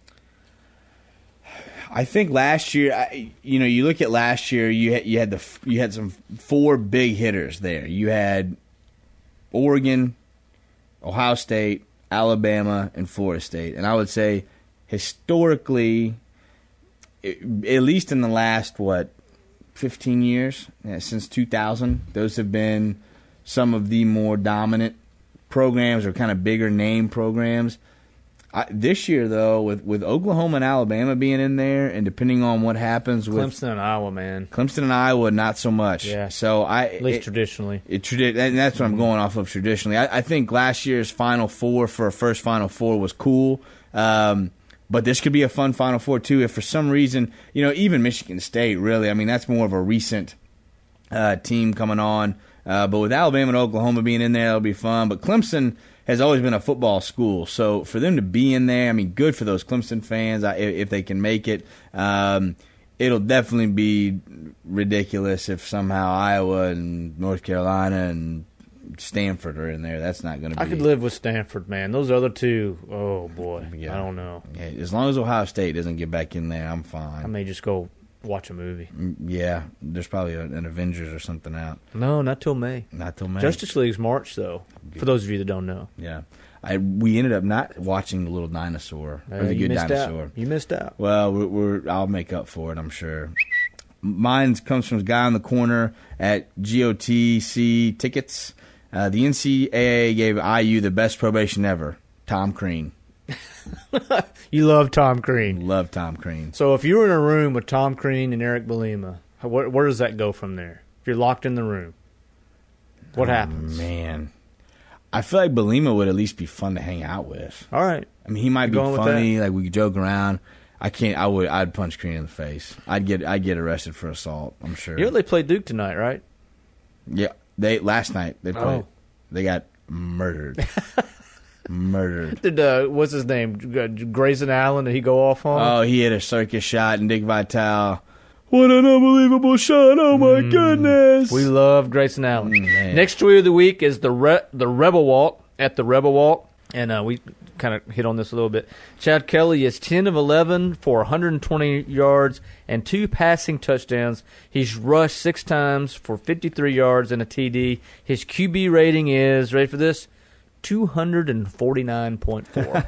I think last year, I, you know, you look at last year, you had, you had the you had some four big hitters there. You had Oregon, Ohio State, Alabama, and Florida State. And I would say historically, it, at least in the last, what, fifteen years, yeah, since two thousand, those have been some of the more dominant programs or kind of bigger name programs. I, this year, though, with, with Oklahoma and Alabama being in there, and depending on what happens with Clemson and Iowa, man. Clemson and Iowa, not so much. Yeah. So I At least it, traditionally. It, tradi- and that's what I'm going off of traditionally. I, I think last year's Final Four for a first Final Four was cool. Um, but this could be a fun Final Four, too, if for some reason, you know, even Michigan State, really. I mean, that's more of a recent uh, team coming on. Uh, but with Alabama and Oklahoma being in there, that'll be fun. But Clemson has always been a football school. So for them to be in there, I mean, good for those Clemson fans if, if they can make it. Um, it'll definitely be ridiculous if somehow Iowa and North Carolina and Stanford are in there. That's not going to be. I could live with Stanford, man. Those other two, oh, boy. Yeah. I don't know. Yeah, as long as Ohio State doesn't get back in there, I'm fine. I may just go watch a movie. Yeah, there's probably a, an Avengers or something out. No, not till May. Not till May. Justice League's March, though, for those of you that don't know. Yeah. I we ended up not watching The Little Dinosaur. Uh, or The you Good missed Dinosaur. out. You missed out. Well, we're, we're I'll make up for it, I'm sure. Mine comes from a guy on the corner at G O T C Tickets. Uh, the N C double A gave I U the best probation ever. Tom Crean. You love Tom Crean. Love Tom Crean. So if you were in a room with Tom Crean and Eric Belima, where, where does that go from there? If you're locked in the room, what oh, happens? Man. I feel like Belima would at least be fun to hang out with. All right. I mean, he might You be going with funny. Like we could joke around. I can't. I would. I'd punch Crean in the face. I'd get. I'd get arrested for assault. I'm sure. You know they played Duke tonight, right? Yeah. They last night they played. Oh. They got murdered. murdered. Did uh, what's his name? Grayson Allen? Did he go off on? Oh, he hit a circus shot, and Dick Vitale. What an unbelievable shot! Oh my Mm. goodness. We love Grayson Allen. Mm, man. Next tweet of the week is the Re- the Rebel Walk at the Rebel Walk, and uh, we kind of hit on this a little bit. Chad Kelly is ten of eleven for one hundred twenty yards and two passing touchdowns. He's rushed six times for fifty-three yards and a T D. His Q B rating is, ready for this, two forty-nine point four.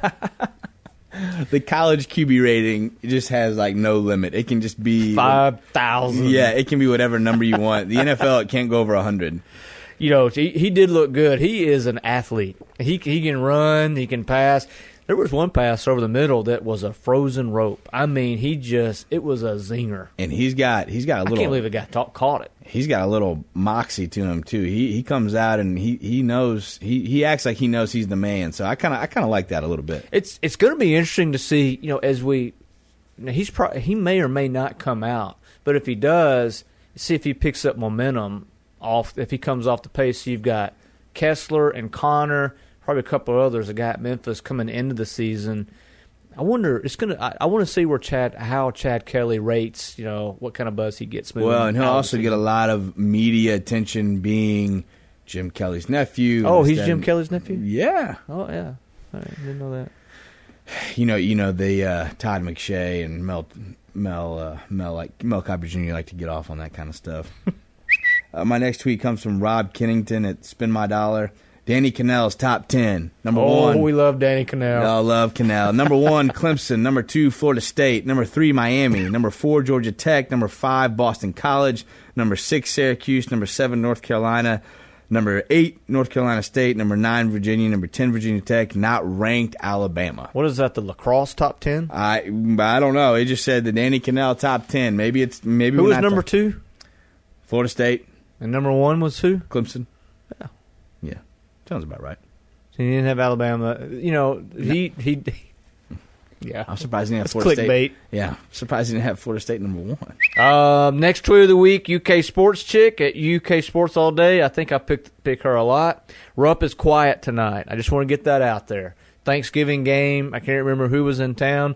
The college Q B rating just has like no limit. It can just be five thousand. Yeah, it can be whatever number you want. The N F L, it can't go over one hundred. You know, he, he did look good. He is an athlete. He he can run. He can pass. There was one pass over the middle that was a frozen rope. I mean, he just, it was a zinger. And he's got he's got a little. I can't believe the guy talk, caught it. He's got a little moxie to him too. He he comes out and he, he knows he, he acts like he knows he's the man. So I kind of I kind of like that a little bit. It's it's going to be interesting to see. You know, as we, now he's pro, he may or may not come out, but if he does, see if he picks up momentum off if he comes off the pace. You've got Kessler and Connor, probably a couple of others that got Memphis coming into the season. I wonder. It's gonna. I, I want to see where Chad, how Chad Kelly rates. You know, what kind of buzz he gets. Well, and he'll out also get a lot of media attention being Jim Kelly's nephew. Oh, This, he's that, Jim and- Kelly's nephew. Yeah. Oh yeah, I didn't know that. You know, you know the uh, Todd McShay and Mel, Mel, uh, Mel, like Mel Kiper Junior like to get off on that kind of stuff. uh, my next tweet comes from Rob Kennington at Spin My Dollar. Danny Cannell's top ten. Number oh, one. we love Danny Cannell. I love Cannell. Number one, Clemson. Number two, Florida State. Number three, Miami. Number four, Georgia Tech. Number five, Boston College. Number six, Syracuse. Number seven, North Carolina. Number eight, North Carolina State. Number nine, Virginia. Number ten, Virginia Tech. Not ranked, Alabama. What is that? The lacrosse top ten? I I don't know. It just said the Danny Cannell top ten. Maybe it's maybe Who we're was not number talk- two? Florida State, And number one was who? Clemson. Yeah. Yeah, sounds about right. He didn't have Alabama. You know, he he. Yeah. I'm surprised he didn't have That's Florida clickbait. State. Yeah, surprised he didn't have Florida State number one. Um, next tweet of the week, U K Sports Chick at U K Sports All Day. I think I picked pick her a lot. Rupp is quiet tonight. I just want to get that out there. Thanksgiving game. I can't remember who was in town.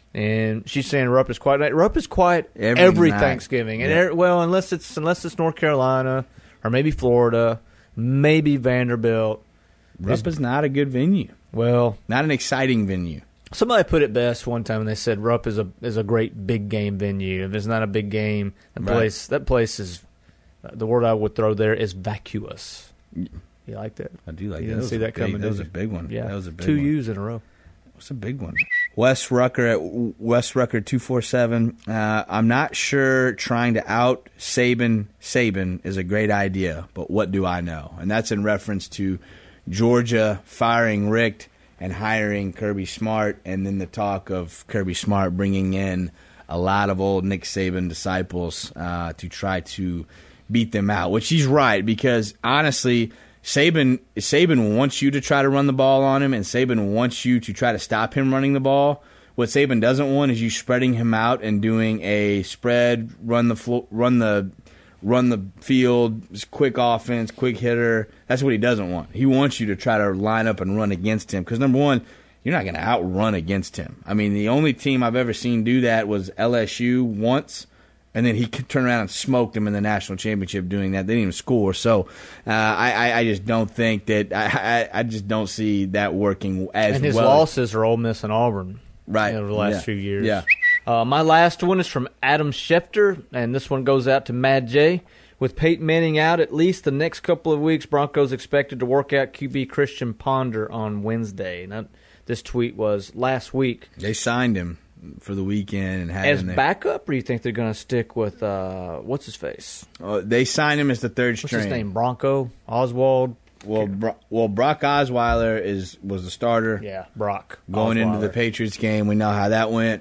And she's saying Rupp is quiet tonight. Rupp is quiet Every every, night. Thanksgiving. And Yeah. er- well, unless it's unless it's North Carolina or maybe Florida, maybe Vanderbilt. Rupp is not a good venue. Well, Not an exciting venue. somebody put it best one time, and they said Rupp is a is a great big game venue. If it's not a big game, that Right. place that place is the word I would throw there is vacuous. You like that? I do like You that. didn't That was see a that big- coming, That did was a you? big one. Yeah, That was a big two one. U's in a row. What's a big one? Wes Rucker at Wes Rucker two four seven. Uh, I'm not sure trying to out Saban Saban is a great idea, but what do I know? And that's in reference to Georgia firing Richt and hiring Kirby Smart, and then the talk of Kirby Smart bringing in a lot of old Nick Saban disciples uh, to try to beat them out, which he's right, because honestly, Saban Saban wants you to try to run the ball on him, and Saban wants you to try to stop him running the ball. What Saban doesn't want is you spreading him out and doing a spread, run the flo- run the run the field, just quick offense, quick hitter. That's what he doesn't want. He wants you to try to line up and run against him, because number one, you're not going to outrun against him. I mean, the only team I've ever seen do that was L S U once. And then he turned around and smoked them in the national championship doing that. They didn't even score. So uh, I, I, I just don't think that I, I, I just don't see that working as And his well. losses are Ole Miss and Auburn, Right. over the last Yeah. few years. Yeah. Uh, my last one is from Adam Schefter, and this one goes out to Mad J. With Peyton Manning out at least the next couple of weeks, Broncos expected to work out Q B Christian Ponder on Wednesday. Now, this tweet was last week. They signed him for the weekend and had As him there. backup, or do you think they're going to stick with, uh, what's his face? Uh, they signed him as the third What's string. his name? Bronco? Oswald? Well, Bro- well, Brock Osweiler is was the starter. Yeah, Brock. Going into the Osweiler. Patriots game. We know how that went.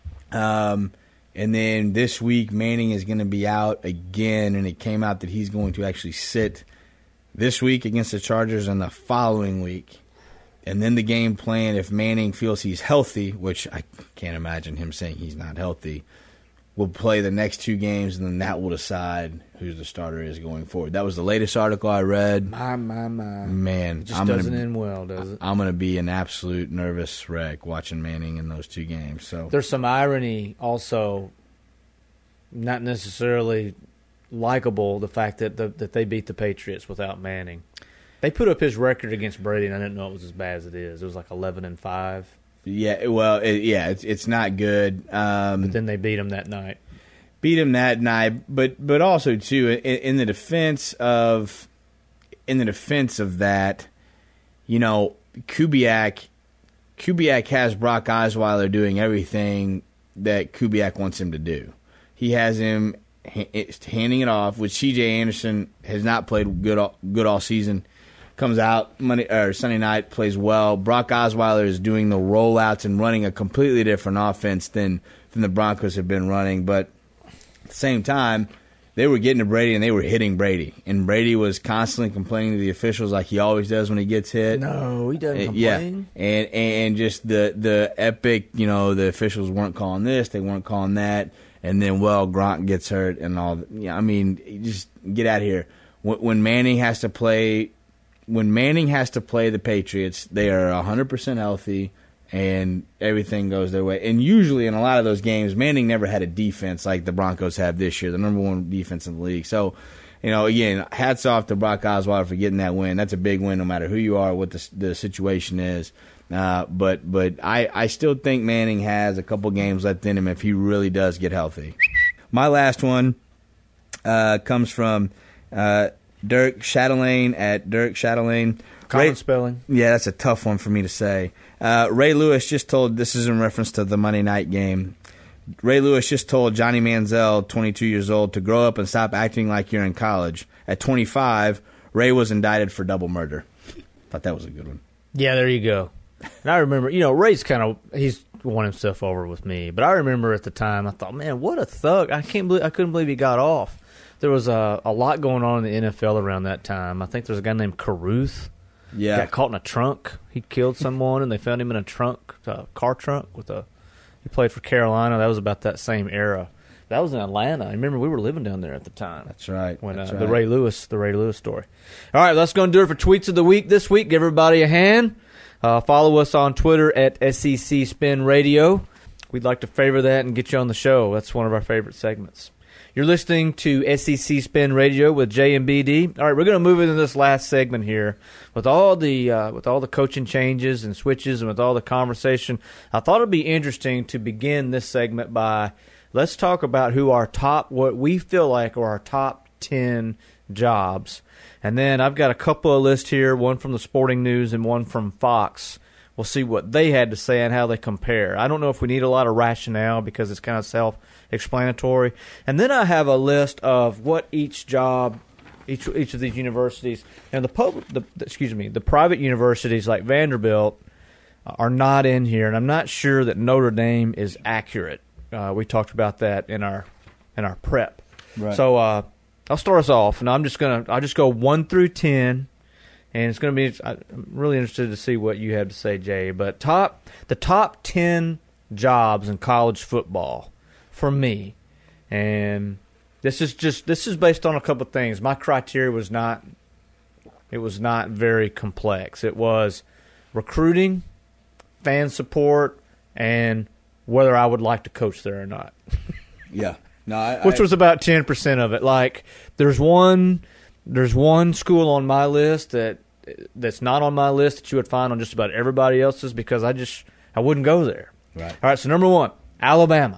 Um, and then this week, Manning is going to be out again, and it came out that he's going to actually sit this week against the Chargers and the following week. And then the game plan, if Manning feels he's healthy, which I can't imagine him saying he's not healthy, will play the next two games, and then that will decide who the starter is going forward. That was the latest article I read. My, my, my. Man, It just I'm doesn't gonna, end well, does it? I'm going to be an absolute nervous wreck watching Manning in those two games. So There's some irony also, not necessarily likable, the fact that the, that they beat the Patriots without Manning. They put up his record against Brady, and I didn't know it was as bad as it is. It was like eleven and five. yeah, well, it, yeah, it's it's not good. Um, But then they beat him that night. beat him that night, but but also too in, in the defense of in the defense of that, you know, Kubiak Kubiak has Brock Osweiler doing everything that Kubiak wants him to do. He has him ha- handing it off, which C J Anderson has not played good all, good all season. Comes out Monday or Sunday night, plays well. Brock Osweiler is doing the rollouts and running a completely different offense than than the Broncos have been running. But at the same time, they were getting to Brady and they were hitting Brady, and Brady was constantly complaining to the officials like he always does when he gets hit. No, he doesn't Uh, yeah, complain. and and just the the epic, you know, the officials weren't calling this, they weren't calling that, and then well, Gronk gets hurt and all. Yeah, I mean, just get out of here. when, when Manning has to play, when Manning has to play the Patriots, they are one hundred percent healthy and everything goes their way. And usually in a lot of those games, Manning never had a defense like the Broncos have this year, the number one defense in the league. So, you know, again, hats off to Brock Osweiler for getting that win. That's a big win no matter who you are, what the, the situation is. Uh, but but I, I still think Manning has a couple games left in him if he really does get healthy. My last one uh, comes from uh, Dirk Chatelaine at Dirk Chatelaine. Common Ray, spelling. Yeah, that's a tough one for me to say. Uh, Ray Lewis just told, this is in reference to the Monday night game, Ray Lewis just told Johnny Manziel, twenty-two years old, to grow up and stop acting like you're in college. At twenty-five, Ray was indicted for double murder. Thought that was a good one. Yeah, there you go. And I remember, you know, Ray's kind of, he's won himself over with me. But I remember at the time, I thought, man, what a thug. I can't believe, I couldn't believe he got off. There was a, a lot going on in the N F L around that time. I think there's a guy named Caruth. Yeah. Got caught in a trunk. He killed someone, and they found him in a trunk, a car trunk with a, he played for Carolina. That was about that same era. That was in Atlanta. I remember we were living down there at the time. That's right. When That's uh, right. the Ray Lewis, the Ray Lewis story. All right, that's going to do it for Tweets of the Week this week. Give everybody a hand. Uh, follow us on Twitter at S E C Spin Radio. We'd like to favor that and get you on the show. That's one of our favorite segments. You're listening to S E C Spin Radio with J and B D. All right, we're going to move into this last segment here with all the uh, with all the coaching changes and switches and with all the conversation. I thought it'd be interesting to begin this segment by let's talk about who our top, what we feel like are our top ten jobs. And then I've got a couple of lists here, one from the Sporting News and one from Fox. We'll see what they had to say and how they compare. I don't know if we need a lot of rationale because it's kind of self-explanatory. And then I have a list of what each job, each each of these universities, and the public, the, excuse me, the private universities like Vanderbilt are not in here, and I'm not sure that Notre Dame is accurate. Uh, we talked about that in our in our prep. Right. So uh, I'll start us off, and I'm just gonna I'll just go one through ten. And it's going to be, I'm really interested to see what you have to say, Jay. But top, the top ten jobs in college football for me, and this is just, this is based on a couple of things. My criteria was not, it was not very complex. It was recruiting, fan support, and whether I would like to coach there or not. Yeah. No, I, Which I, was about ten percent of it. Like, there's one... There's one school on my list that that's not on my list that you would find on just about everybody else's because I just I wouldn't go there. Right. All right, so number one, Alabama.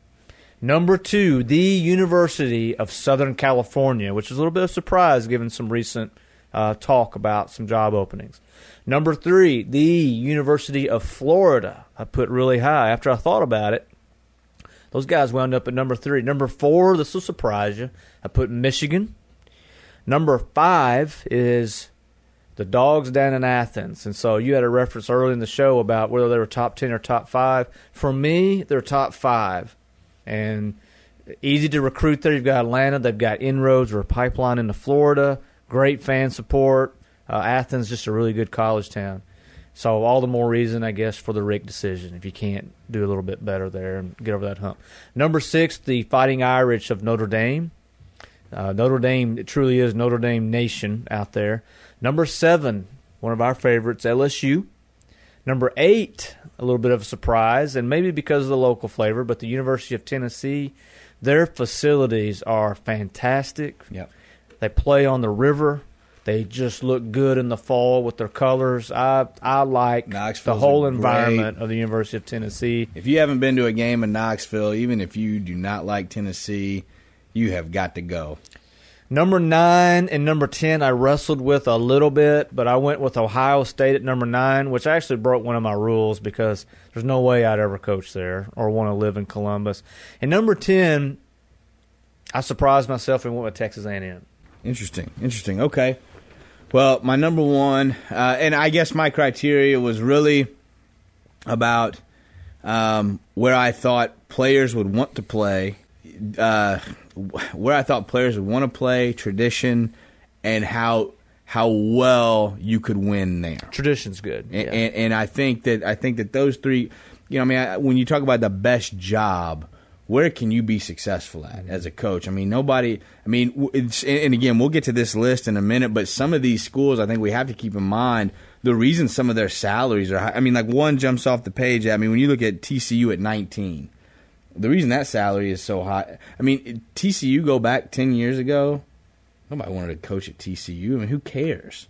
Number two, the University of Southern California, which is a little bit of a surprise given some recent uh, talk about some job openings. Number three, the University of Florida. I put really high. After I thought about it, those guys wound up at number three. Number four, this will surprise you, I put Michigan. Number five is the Dogs down in Athens. And so you had a reference early in the show about whether they were top ten or top five. For me, they're top five. And easy to recruit there. You've got Atlanta. They've got inroads or a pipeline into Florida. Great fan support. Uh, Athens, just a really good college town. So all the more reason, I guess, for the Rick decision if you can't do a little bit better there and get over that hump. Number six, the Fighting Irish of Notre Dame. Uh, Notre Dame, it truly is Notre Dame Nation out there. Number seven, one of our favorites, L S U. Number eight, a little bit of a surprise, and maybe because of the local flavor, but the University of Tennessee, their facilities are fantastic. Yep. They play on the river. They just look good in the fall with their colors. I I like Knoxville's the whole a environment great- of the University of Tennessee. If you haven't been to a game in Knoxville, even if you do not like Tennessee, you have got to go. Number nine and number ten, I wrestled with a little bit, but I went with Ohio State at number nine, which actually broke one of my rules because there's no way I'd ever coach there or want to live in Columbus. And number ten, I surprised myself and went with Texas A and M. Interesting. Interesting. Okay. Well, my number one, uh, and I guess my criteria was really about um, where I thought players would want to play. Uh, where I thought players would want to play, tradition, and how how well you could win there. Tradition's good. And, Yeah. and, and I think that I think that those three, you know, I mean, I, when you talk about the best job, where can you be successful at as a coach? I mean, nobody. I mean, it's, and again, we'll get to this list in a minute. But some of these schools, I think we have to keep in mind the reason some of their salaries are high. I mean, like one jumps off the page. I mean, when you look at T C U at nineteen, the reason that salary is so high. I mean, T C U go back ten years ago. Nobody wanted to coach at T C U. I mean, who cares?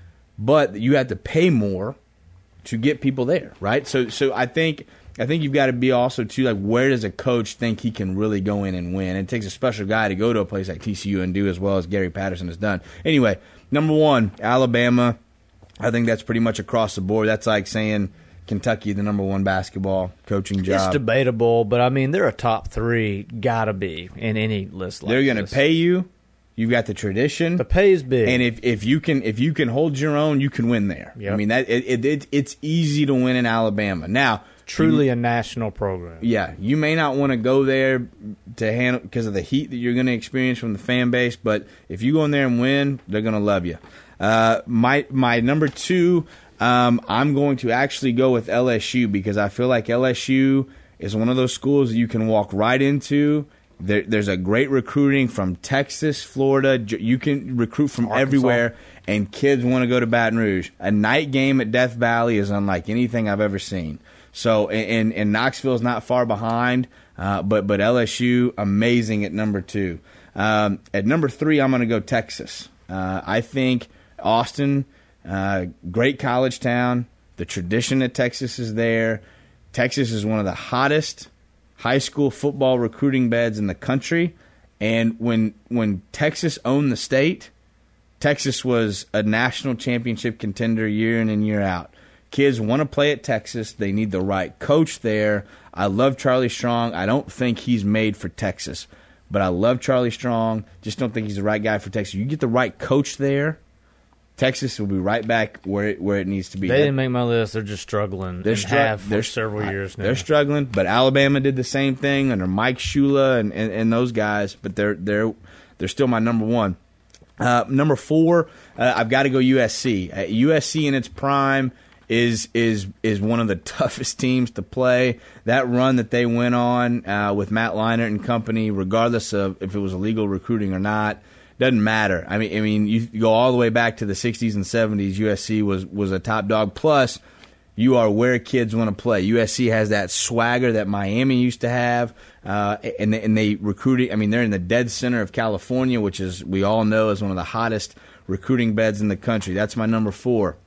But you have to pay more to get people there, right? So, so I think I think you've got to be also too like, where does a coach think he can really go in and win? It takes a special guy to go to a place like T C U and do as well as Gary Patterson has done. Anyway, number one, Alabama. I think that's pretty much across the board. That's like saying Kentucky, the number one basketball coaching job. It's debatable, but I mean, they're a top three, gotta be in any list like They're this. going to pay you. You've got the tradition. The pay is big, and if, if you can if you can hold your own, you can win there. Yep. I mean that it, it, it it's easy to win in Alabama. Now, truly you, a national program. Yeah, you may not want to go there to handle because of the heat that you're going to experience from the fan base, but if you go in there and win, they're going to love you. Uh, my my number two, um, I'm going to actually go with L S U because I feel like L S U is one of those schools you can walk right into. There, there's a great recruiting from Texas, Florida. You can recruit from Arkansas. everywhere, and kids want to go to Baton Rouge. A night game at Death Valley is unlike anything I've ever seen. So, and, and Knoxville's not far behind, uh, but but L S U, amazing at number two. Um, at number three, I'm going to go Texas. Uh, I think Austin, uh, great college town. The tradition of Texas is there. Texas is one of the hottest high school football recruiting beds in the country, and when when Texas owned the state, Texas was a national championship contender year in and year out. Kids want to play at Texas. They need the right coach there. I love Charlie Strong. I don't think he's made for Texas, but I love Charlie Strong. Just don't think he's the right guy for Texas. You get the right coach there, Texas will be right back where it, where it needs to be. They didn't make my list. They're just struggling. They're, and stru- have for they're several years now. They're struggling, but Alabama did the same thing under Mike Shula and, and, and those guys. But they're they're they're still my number one. Uh, number four, uh, I've got to go U S C. Uh, U S C in its prime is is is one of the toughest teams to play. That run that they went on uh, with Matt Leinart and company, regardless of if it was illegal recruiting or not. Doesn't matter. I mean, I mean, you go all the way back to the sixties and seventies. U S C was was a top dog. Plus, you are where kids want to play. U S C has that swagger that Miami used to have, uh, and they, and they recruiting. I mean, they're in the dead center of California, which is we all know is one of the hottest recruiting beds in the country. That's my number four.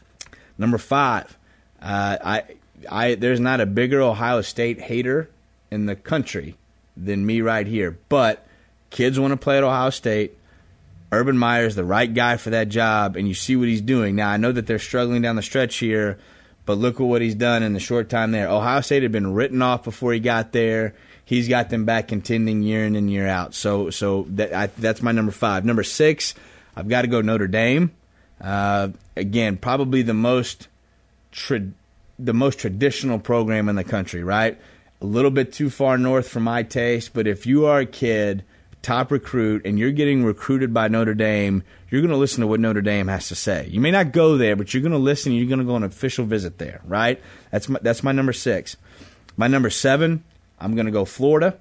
Number five, uh, I I there's not a bigger Ohio State hater in the country than me right here, but kids want to play at Ohio State. Urban Meyer's the right guy for that job, and you see what he's doing. Now, I know that they're struggling down the stretch here, but look at what he's done in the short time there. Ohio State had been written off before he got there. He's got them back contending year in and year out. So so that, I, that's my number five. Number six, I've got to go Notre Dame. Uh, again, probably the most tra- the most traditional program in the country, right? A little bit too far north for my taste, but if you are a kid – top recruit, and you're getting recruited by Notre Dame, you're going to listen to what Notre Dame has to say. You may not go there, but you're going to listen. You're going to go on an official visit there, right? That's my, that's my number six. My number seven, I'm going to go Florida.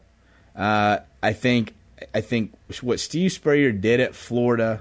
Uh, I think I think what Steve Spurrier did at Florida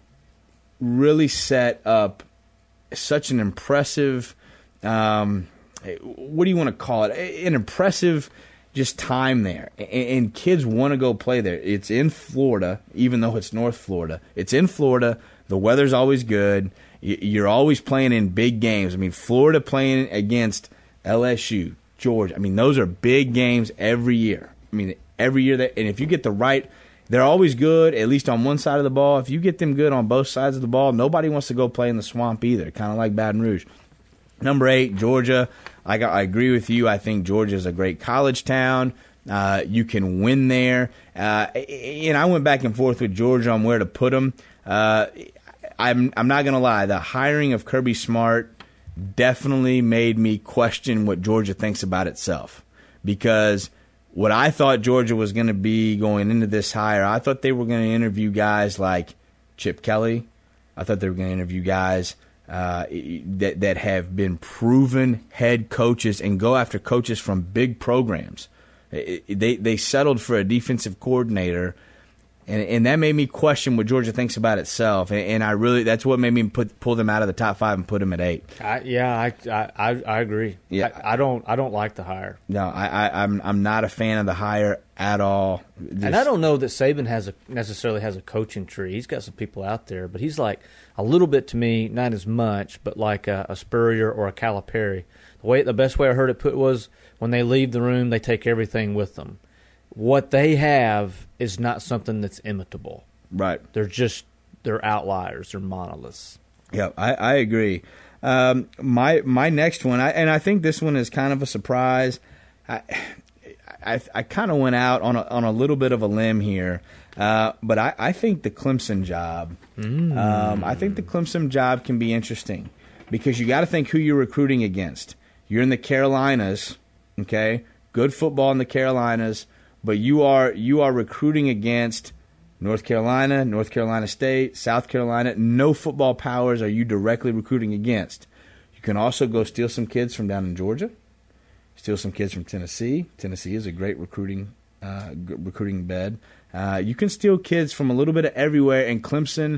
really set up such an impressive, um, what do you want to call it? An impressive just time there, and kids want to go play there. It's in Florida, even though it's North Florida. It's in Florida. The weather's always good. You're always playing in big games. I mean, Florida playing against L S U, Georgia. I mean, those are big games every year. I mean, every year. That, and if you get the right, they're always good, at least on one side of the ball. If you get them good on both sides of the ball, nobody wants to go play in the swamp either, kind of like Baton Rouge. Number eight, Georgia. I, got, I agree with you. I think Georgia is a great college town. Uh, you can win there. Uh, and I went back and forth with Georgia on where to put them. Uh, I'm, I'm not going to lie. The hiring of Kirby Smart definitely made me question what Georgia thinks about itself. Because what I thought Georgia was going to be going into this hire, I thought they were going to interview guys like Chip Kelly. I thought they were going to interview guys Uh, that that have been proven head coaches and go after coaches from big programs. It, it, they they settled for a defensive coordinator, and and that made me question what Georgia thinks about itself. And, and I really that's what made me put pull them out of the top five and put them at eight. I, yeah, I, I I agree. Yeah. I, I don't I don't like the hire. No, I, I I'm I'm not a fan of the hire at all. Just, And I don't know that Saban has a necessarily has a coaching tree. He's got some people out there, but he's like a little bit to me, not as much, but like a, a Spurrier or a Calipari. The way the best way I heard it put was when they leave the room, they take everything with them. What they have is not something that's imitable. Right. They're just they're outliers. They're monoliths. Yeah, I, I agree. Um, my my next one, I, and I think this one is kind of a surprise. I I, I kind of went out on a, on a little bit of a limb here, uh, but I, I think the Clemson job. Mm. Um, I think the Clemson job can be interesting because you got to think who you're recruiting against. You're in the Carolinas, okay? Good football in the Carolinas, but you are you are recruiting against North Carolina, North Carolina State, South Carolina. No football powers are you directly recruiting against. You can also go steal some kids from down in Georgia, steal some kids from Tennessee. Tennessee is a great recruiting uh, g- recruiting bed. Uh, you can steal kids from a little bit of everywhere. And Clemson,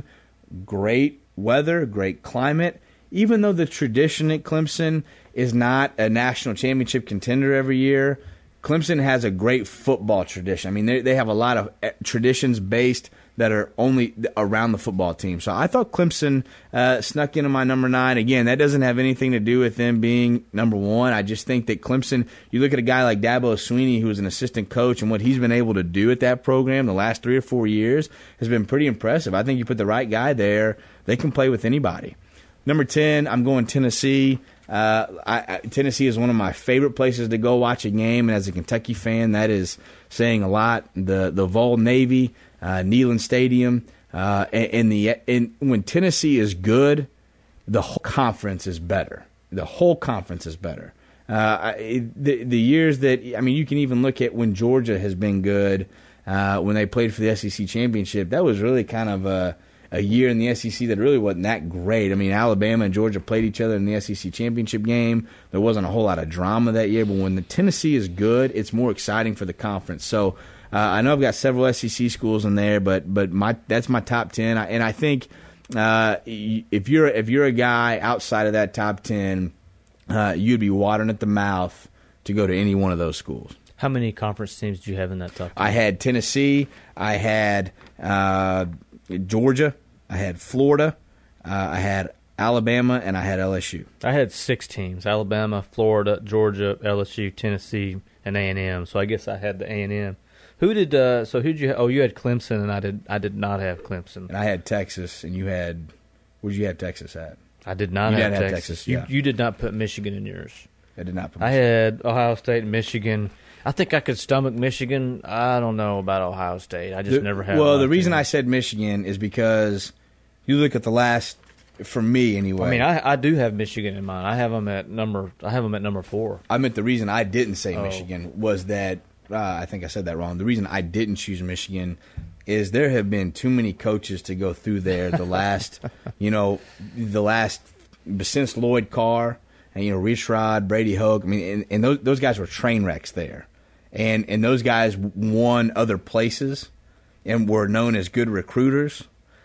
great weather, great climate. Even though the tradition at Clemson is not a national championship contender every year, Clemson has a great football tradition. I mean, they they have a lot of traditions based that are only around the football team. So I thought Clemson uh, snuck into my number nine. Again, that doesn't have anything to do with them being number one. I just think that Clemson, you look at a guy like Dabo Swinney, who is an assistant coach, and what he's been able to do at that program the last three or four years has been pretty impressive. I think you put the right guy there, they can play with anybody. Number ten, I'm going Tennessee. Uh, I, I, Tennessee is one of my favorite places to go watch a game, and as a Kentucky fan, that is saying a lot. The the Vol Navy, uh, Neyland Stadium, uh, and, and the and when Tennessee is good, the whole conference is better. The whole conference is better. Uh, I, the the years that I mean, you can even look at when Georgia has been good. Uh, when they played for the S E C championship, that was really kind of a a year in the S E C that really wasn't that great. I mean, Alabama and Georgia played each other in the S E C championship game. There wasn't a whole lot of drama that year, but when the Tennessee is good, it's more exciting for the conference. So uh, I know I've got several S E C schools in there, but but my that's my top ten, I, and I think uh, if you're if you're a guy outside of that top ten, uh, you'd be watering at the mouth to go to any one of those schools. How many conference teams do you have in that top ten? I had Tennessee. I had uh, Georgia. I had Florida. Uh, I had Alabama, and I had L S U. I had six teams: Alabama, Florida, Georgia, L S U, Tennessee, and A and M. So I guess I had the A and M. Who did? Uh, so who did you? Oh, you had Clemson, and I did. I did not have Clemson. And I had Texas, and you had. Where did you have Texas at? I did not you have, did have Texas. Texas. You, Yeah. you did not put Michigan in yours. I did not put. I had Ohio State and Michigan. I think I could stomach Michigan. I don't know about Ohio State. I just the, never had. Well, the reason I said Michigan is because you look at the last, for me anyway. I mean, I, I do have Michigan in mind. I have them at number. I have them at number four. I meant the reason I didn't say Oh. Michigan was that uh, I think I said that wrong. The reason I didn't choose Michigan is there have been too many coaches to go through there the last, you know, the last since Lloyd Carr and you know Reese Rod, Brady Hoke. I mean, and, and those those guys were train wrecks there, and and those guys won other places and were known as good recruiters.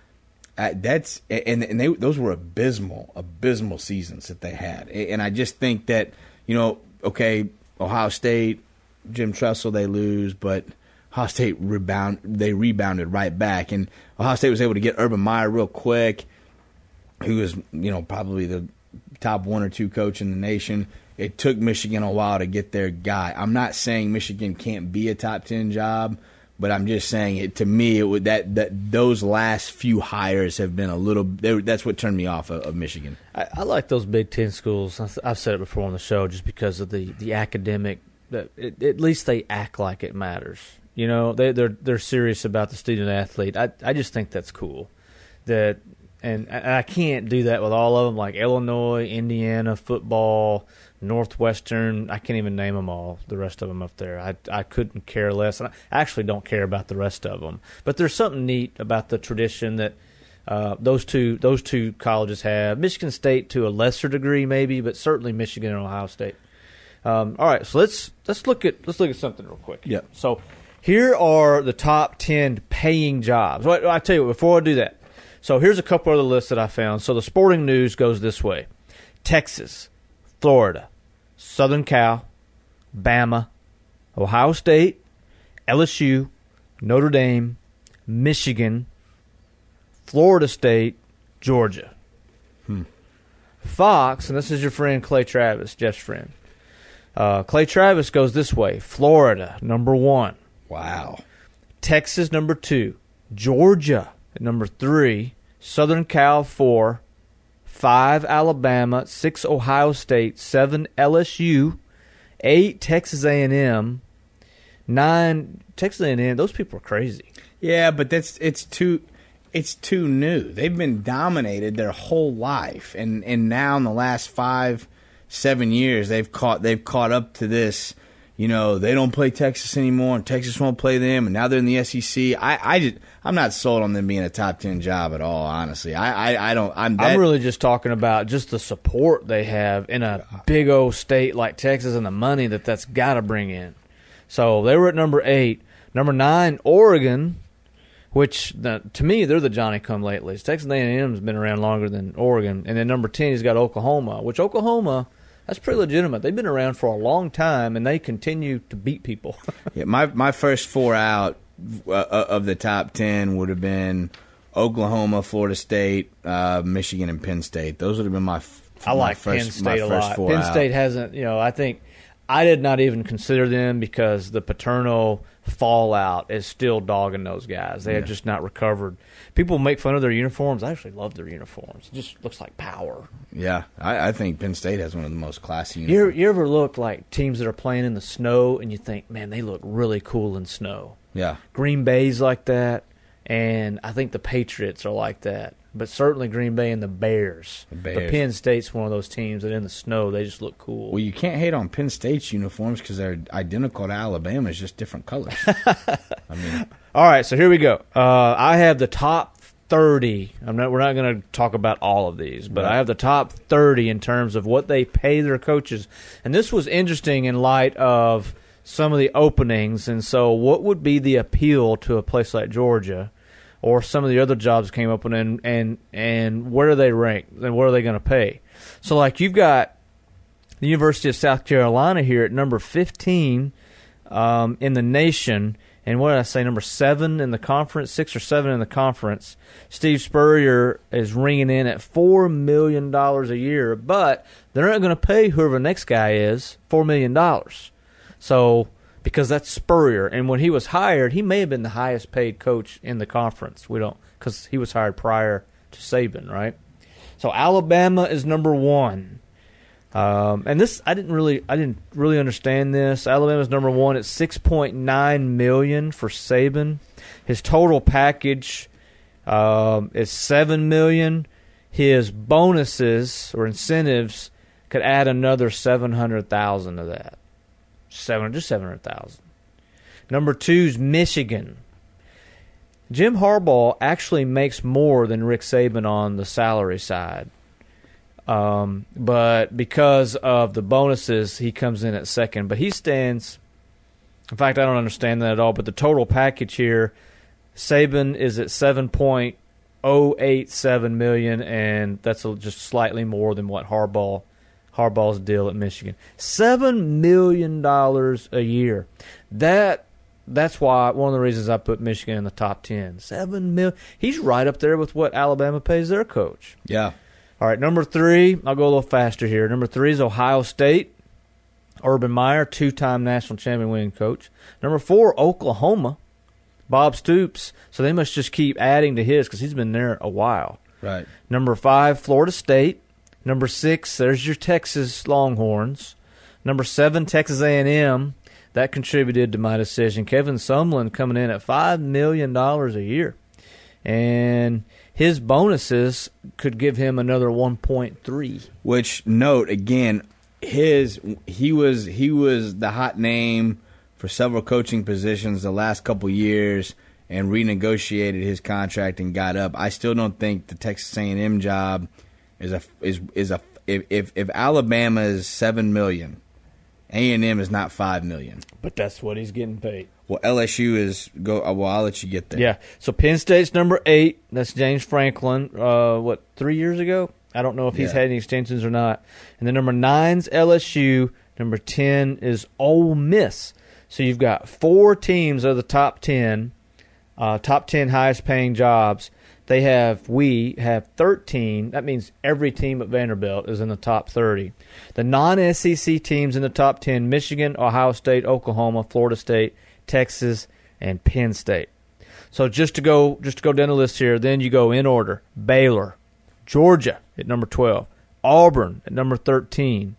Uh, that's and and they those were abysmal, abysmal seasons that they had, and I just think that you know, okay, Ohio State, Jim Tressel, they lose, but Ohio State rebound, they rebounded right back, and Ohio State was able to get Urban Meyer real quick, who was you know probably the top one or two coach in the nation. It took Michigan a while to get their guy. I'm not saying Michigan can't be a top ten job. But I'm just saying it to me. It would that, that those last few hires have been a little. They, that's what turned me off of, of Michigan. I, I like those Big Ten schools. I've said it before on the show, just because of the the academic. That it, at least they act like it matters. You know, they they're they're serious about the student athlete. I I just think that's cool. That and, and I can't do that with all of them. Like Illinois, Indiana football, Northwestern, I can't even name them all, the rest of them up there. I I couldn't care less. And I actually don't care about the rest of them. But there's something neat about the tradition that uh, those two those two colleges have. Michigan State to a lesser degree maybe, but certainly Michigan and Ohio State. Um, all right, so let's let's look at let's look at something real quick. Yeah. So here are the top ten paying jobs. Well, I tell you what, before I do that, so here's a couple other lists that I found. So the Sporting News goes this way: Texas, Florida, Southern Cal, Bama, Ohio State, L S U, Notre Dame, Michigan, Florida State, Georgia. Hmm. Fox, and this is your friend Clay Travis, Jeff's friend. Uh, Clay Travis goes this way: Florida, number one. Wow. Texas, number two. Georgia, at number three. Southern Cal, four. Five, Alabama. Six, Ohio State. Seven, L S U. Eight, Texas A and M. Nine, Texas A and M. Those people are crazy. Yeah, but that's it's too it's too new. They've been dominated their whole life, and and now in the last five, seven years, they've caught they've caught up to this. You know, they don't play Texas anymore, and Texas won't play them, and now they're in the S E C. I, I just, I'm not sold on them being a top ten job at all. Honestly, I, I, I don't. I'm. That, I'm really just talking about just the support they have in a big old state like Texas and the money that that's got to bring in. So they were at number eight. Number nine, Oregon, which the, to me they're the Johnny-come-latelys. Texas A and M has been around longer than Oregon, and then number ten he's got Oklahoma, which Oklahoma. That's pretty legitimate. They've been around for a long time, and they continue to beat people. Yeah, my my first four out uh, of the top ten would have been Oklahoma, Florida State, uh, Michigan, and Penn State. Those would have been my. F- I like my first, Penn State my a first lot. Four Penn out. State hasn't, you know, I think I did not even consider them because the Paterno fallout is still dogging those guys. They Yeah. have just not recovered. People make fun of their uniforms. I actually love their uniforms. It just looks like power. Yeah, I, I think Penn State has one of the most classy You uniforms. ever, you ever look like teams that are playing in the snow and you think, man, they look really cool in snow. Yeah. Green Bay's like that, and I think the Patriots are like that. But certainly Green Bay and the Bears. The Bears. But Penn State's one of those teams that in the snow, they just look cool. Well, you can't hate on Penn State's uniforms because they're identical to Alabama's, just different colors. I mean, All right, so here we go. Uh, I have the top thirty. I'm not. We're not going to talk about all of these, but Right. I have the top thirty in terms of what they pay their coaches. And this was interesting in light of some of the openings. And so what would be the appeal to a place like Georgia or some of the other jobs came up, and and and where do they rank, and what are they going to pay? So, like, you've got the University of South Carolina here at number fifteen um, in the nation, and what did I say, number seven in the conference, six or seven in the conference. Steve Spurrier is ringing in at four million dollars a year, but they're not going to pay whoever the next guy is four million dollars. So, because that's Spurrier, and when he was hired, he may have been the highest paid coach in the conference. We don't, because he was hired prior to Saban, right? So Alabama is number one, um, and this I didn't really, I didn't really understand this. Alabama's number one at six point nine million for Saban. His total package um, is seven million. His bonuses or incentives could add another seven hundred thousand to that. Seven, just seven hundred thousand. Number two is Michigan. Jim Harbaugh actually makes more than Rick Saban on the salary side, um, but because of the bonuses, he comes in at second. But he stands. In fact, I don't understand that at all. But the total package here, Saban is at seven point oh eight seven million, and that's just slightly more than what Harbaugh. Harbaugh's deal at Michigan. Seven million dollars a year. That that's why one of the reasons I put Michigan in the top ten. Seven mil. He's right up there with what Alabama pays their coach. yeah. All right, number three. I'll go a little faster here. Number three is Ohio State. Urban Meyer, two-time national champion winning coach. Number four, Oklahoma. Bob Stoops. So they must just keep adding to his because he's been there a while. Right. Number five, Florida State. Number six, there's your Texas Longhorns. Number seven, Texas A and M. That contributed to my decision. Kevin Sumlin coming in at five million dollars a year. And his bonuses could give him another one point three. Which, note again, his he was he was the hot name for several coaching positions the last couple years, and renegotiated his contract and got up. I still don't think the Texas A and M job is a is is a if if, if Alabama is seven million A and M is not five million dollars. But that's what he's getting paid. Well, L S U is go. Well, I'll let you get there. Yeah. So Penn State's number eight. That's James Franklin. Uh, what three years ago? I don't know if he's Yeah. had any extensions or not. And then number nine's L S U. Number ten is Ole Miss. So you've got four teams of the top ten, uh, top ten highest paying jobs. They have we have thirteen. That means every team at Vanderbilt is in the top thirty. The non-S E C teams in the top ten: Michigan, Ohio State, Oklahoma, Florida State, Texas, and Penn State. So just to go just to go down the list here, then you go in order: Baylor, Georgia at number twelve, Auburn at number thirteen,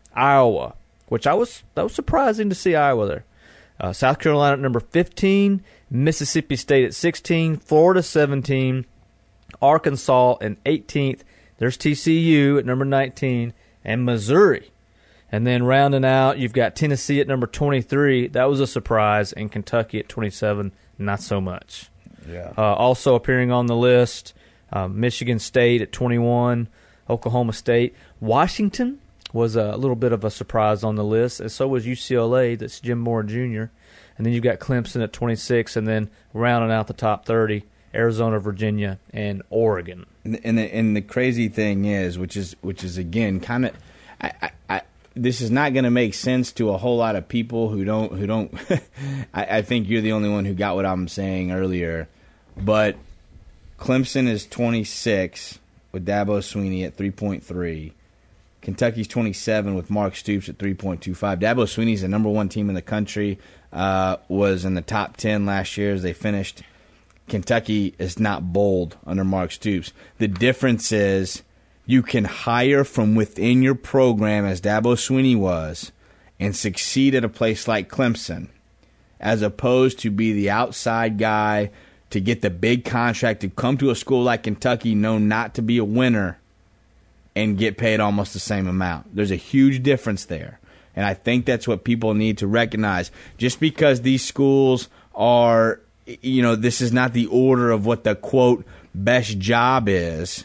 Iowa, which I was that was surprising to see Iowa there. Uh, South Carolina at number fifteen, Mississippi State at sixteen, Florida seventeen, Arkansas at eighteenth. There's T C U at number nineteen, and Missouri. And then rounding out, you've got Tennessee at number twenty-three. That was a surprise. And Kentucky at twenty-seven. Not so much. Yeah. Uh, also appearing on the list, uh, Michigan State at twenty-one, Oklahoma State. Washington was a little bit of a surprise on the list, and so was U C L A. That's Jim Moore Junior And then you've got Clemson at twenty-six, and then rounding out the top thirty, Arizona, Virginia, and Oregon. And and the, and the crazy thing is, which is which is again kind of, I, I, I this is not going to make sense to a whole lot of people who don't who don't. I, I think you're the only one who got what I'm saying earlier, but Clemson is twenty-six with Dabo Swinney at three point three. Kentucky's twenty-seven with Mark Stoops at three point two five. Dabo Swinney's the number one team in the country. Uh, was in the top ten last year as they finished. Kentucky is not bold under Mark Stoops. The difference is you can hire from within your program, as Dabo Swinney was, and succeed at a place like Clemson, as opposed to be the outside guy to get the big contract to come to a school like Kentucky known not to be a winner and get paid almost the same amount. There's a huge difference there. And I think that's what people need to recognize. Just because these schools are, you know, this is not the order of what the, quote, best job is.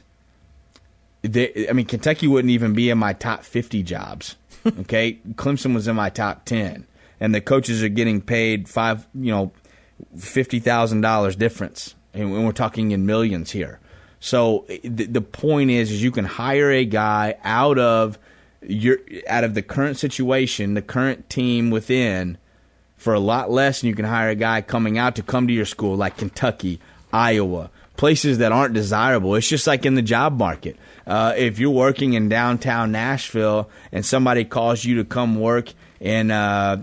They, I mean, Kentucky wouldn't even be in my top fifty jobs. Okay? Clemson was in my top ten. And the coaches are getting paid five, you know, fifty thousand dollars difference. And we're talking in millions here. So the, the point is, is you can hire a guy out of your out of the current situation, the current team within, for a lot less than you can hire a guy coming out to come to your school like Kentucky, Iowa, places that aren't desirable. It's just like in the job market. Uh, if you're working in downtown Nashville and somebody calls you to come work in, uh,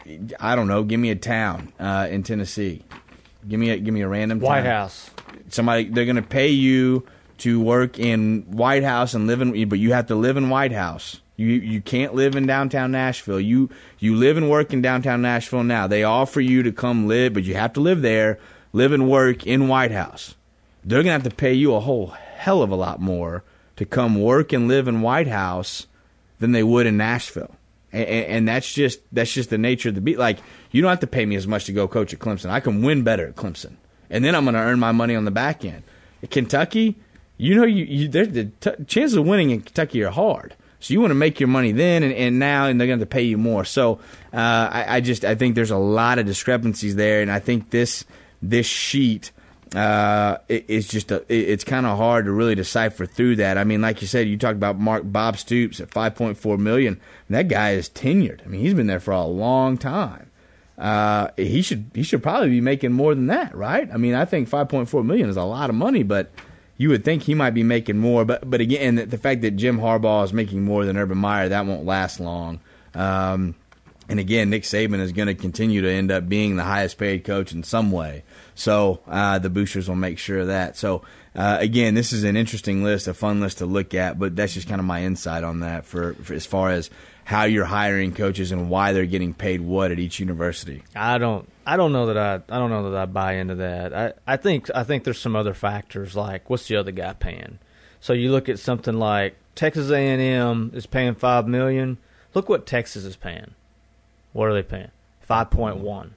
I don't know, give me a town uh, in Tennessee. Give me a, give me a random White town. House. Somebody, they're going to pay you to work in White House and live in, but you have to live in White House. You you can't live in downtown Nashville. You you live and work in downtown Nashville now. They offer you to come live, but you have to live there, live and work in White House. They're going to have to pay you a whole hell of a lot more to come work and live in White House than they would in Nashville. And, and that's just that's just the nature of the beat. Like, you don't have to pay me as much to go coach at Clemson. I can win better at Clemson, and then I'm going to earn my money on the back end. At Kentucky, you know, you, you the t- chances of winning in Kentucky are hard. So you want to make your money then and, and now, and they're going to pay you more. So uh, I, I just I think there's a lot of discrepancies there, and I think this this sheet uh, is just a, it's kind of hard to really decipher through that. I mean, like you said, you talked about Mark Bob Stoops at five point four million dollars. That guy is tenured. I mean, he's been there for a long time. Uh, he should he should probably be making more than that, right? I mean, I think five point four million dollars is a lot of money, but you would think he might be making more, but but again, the, the fact that Jim Harbaugh is making more than Urban Meyer, that won't last long. Um, and again, Nick Saban is going to continue to end up being the highest paid coach in some way. So uh, the boosters will make sure of that. So uh, again, this is an interesting list, a fun list to look at, but that's just kind of my insight on that for, for as far as how you're hiring coaches and why they're getting paid what at each university. I don't. I don't know that I. I don't know that I buy into that. I, I think. I think there's some other factors like what's the other guy paying. So you look at something like Texas A and M is paying five million. Look what Texas is paying. What are they paying? Five point one.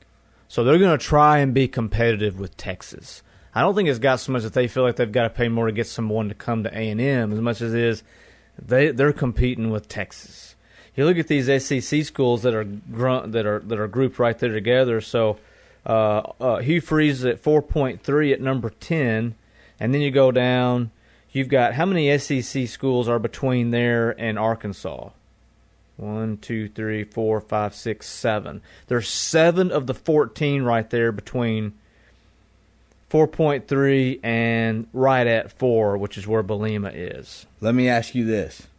So they're going to try and be competitive with Texas. I don't think it's got so much that they feel like they've got to pay more to get someone to come to A and M as much as it is they they're competing with Texas. You look at these S E C schools that are grunt, that are that are grouped right there together. So uh, uh, Hugh Freeze at four point three at number ten, and then you go down. You've got how many S E C schools are between there and Arkansas? One, two, three, four, five, six, seven. There's seven of the fourteen right there between four point three and right at four, which is where Belima is. Let me ask you this.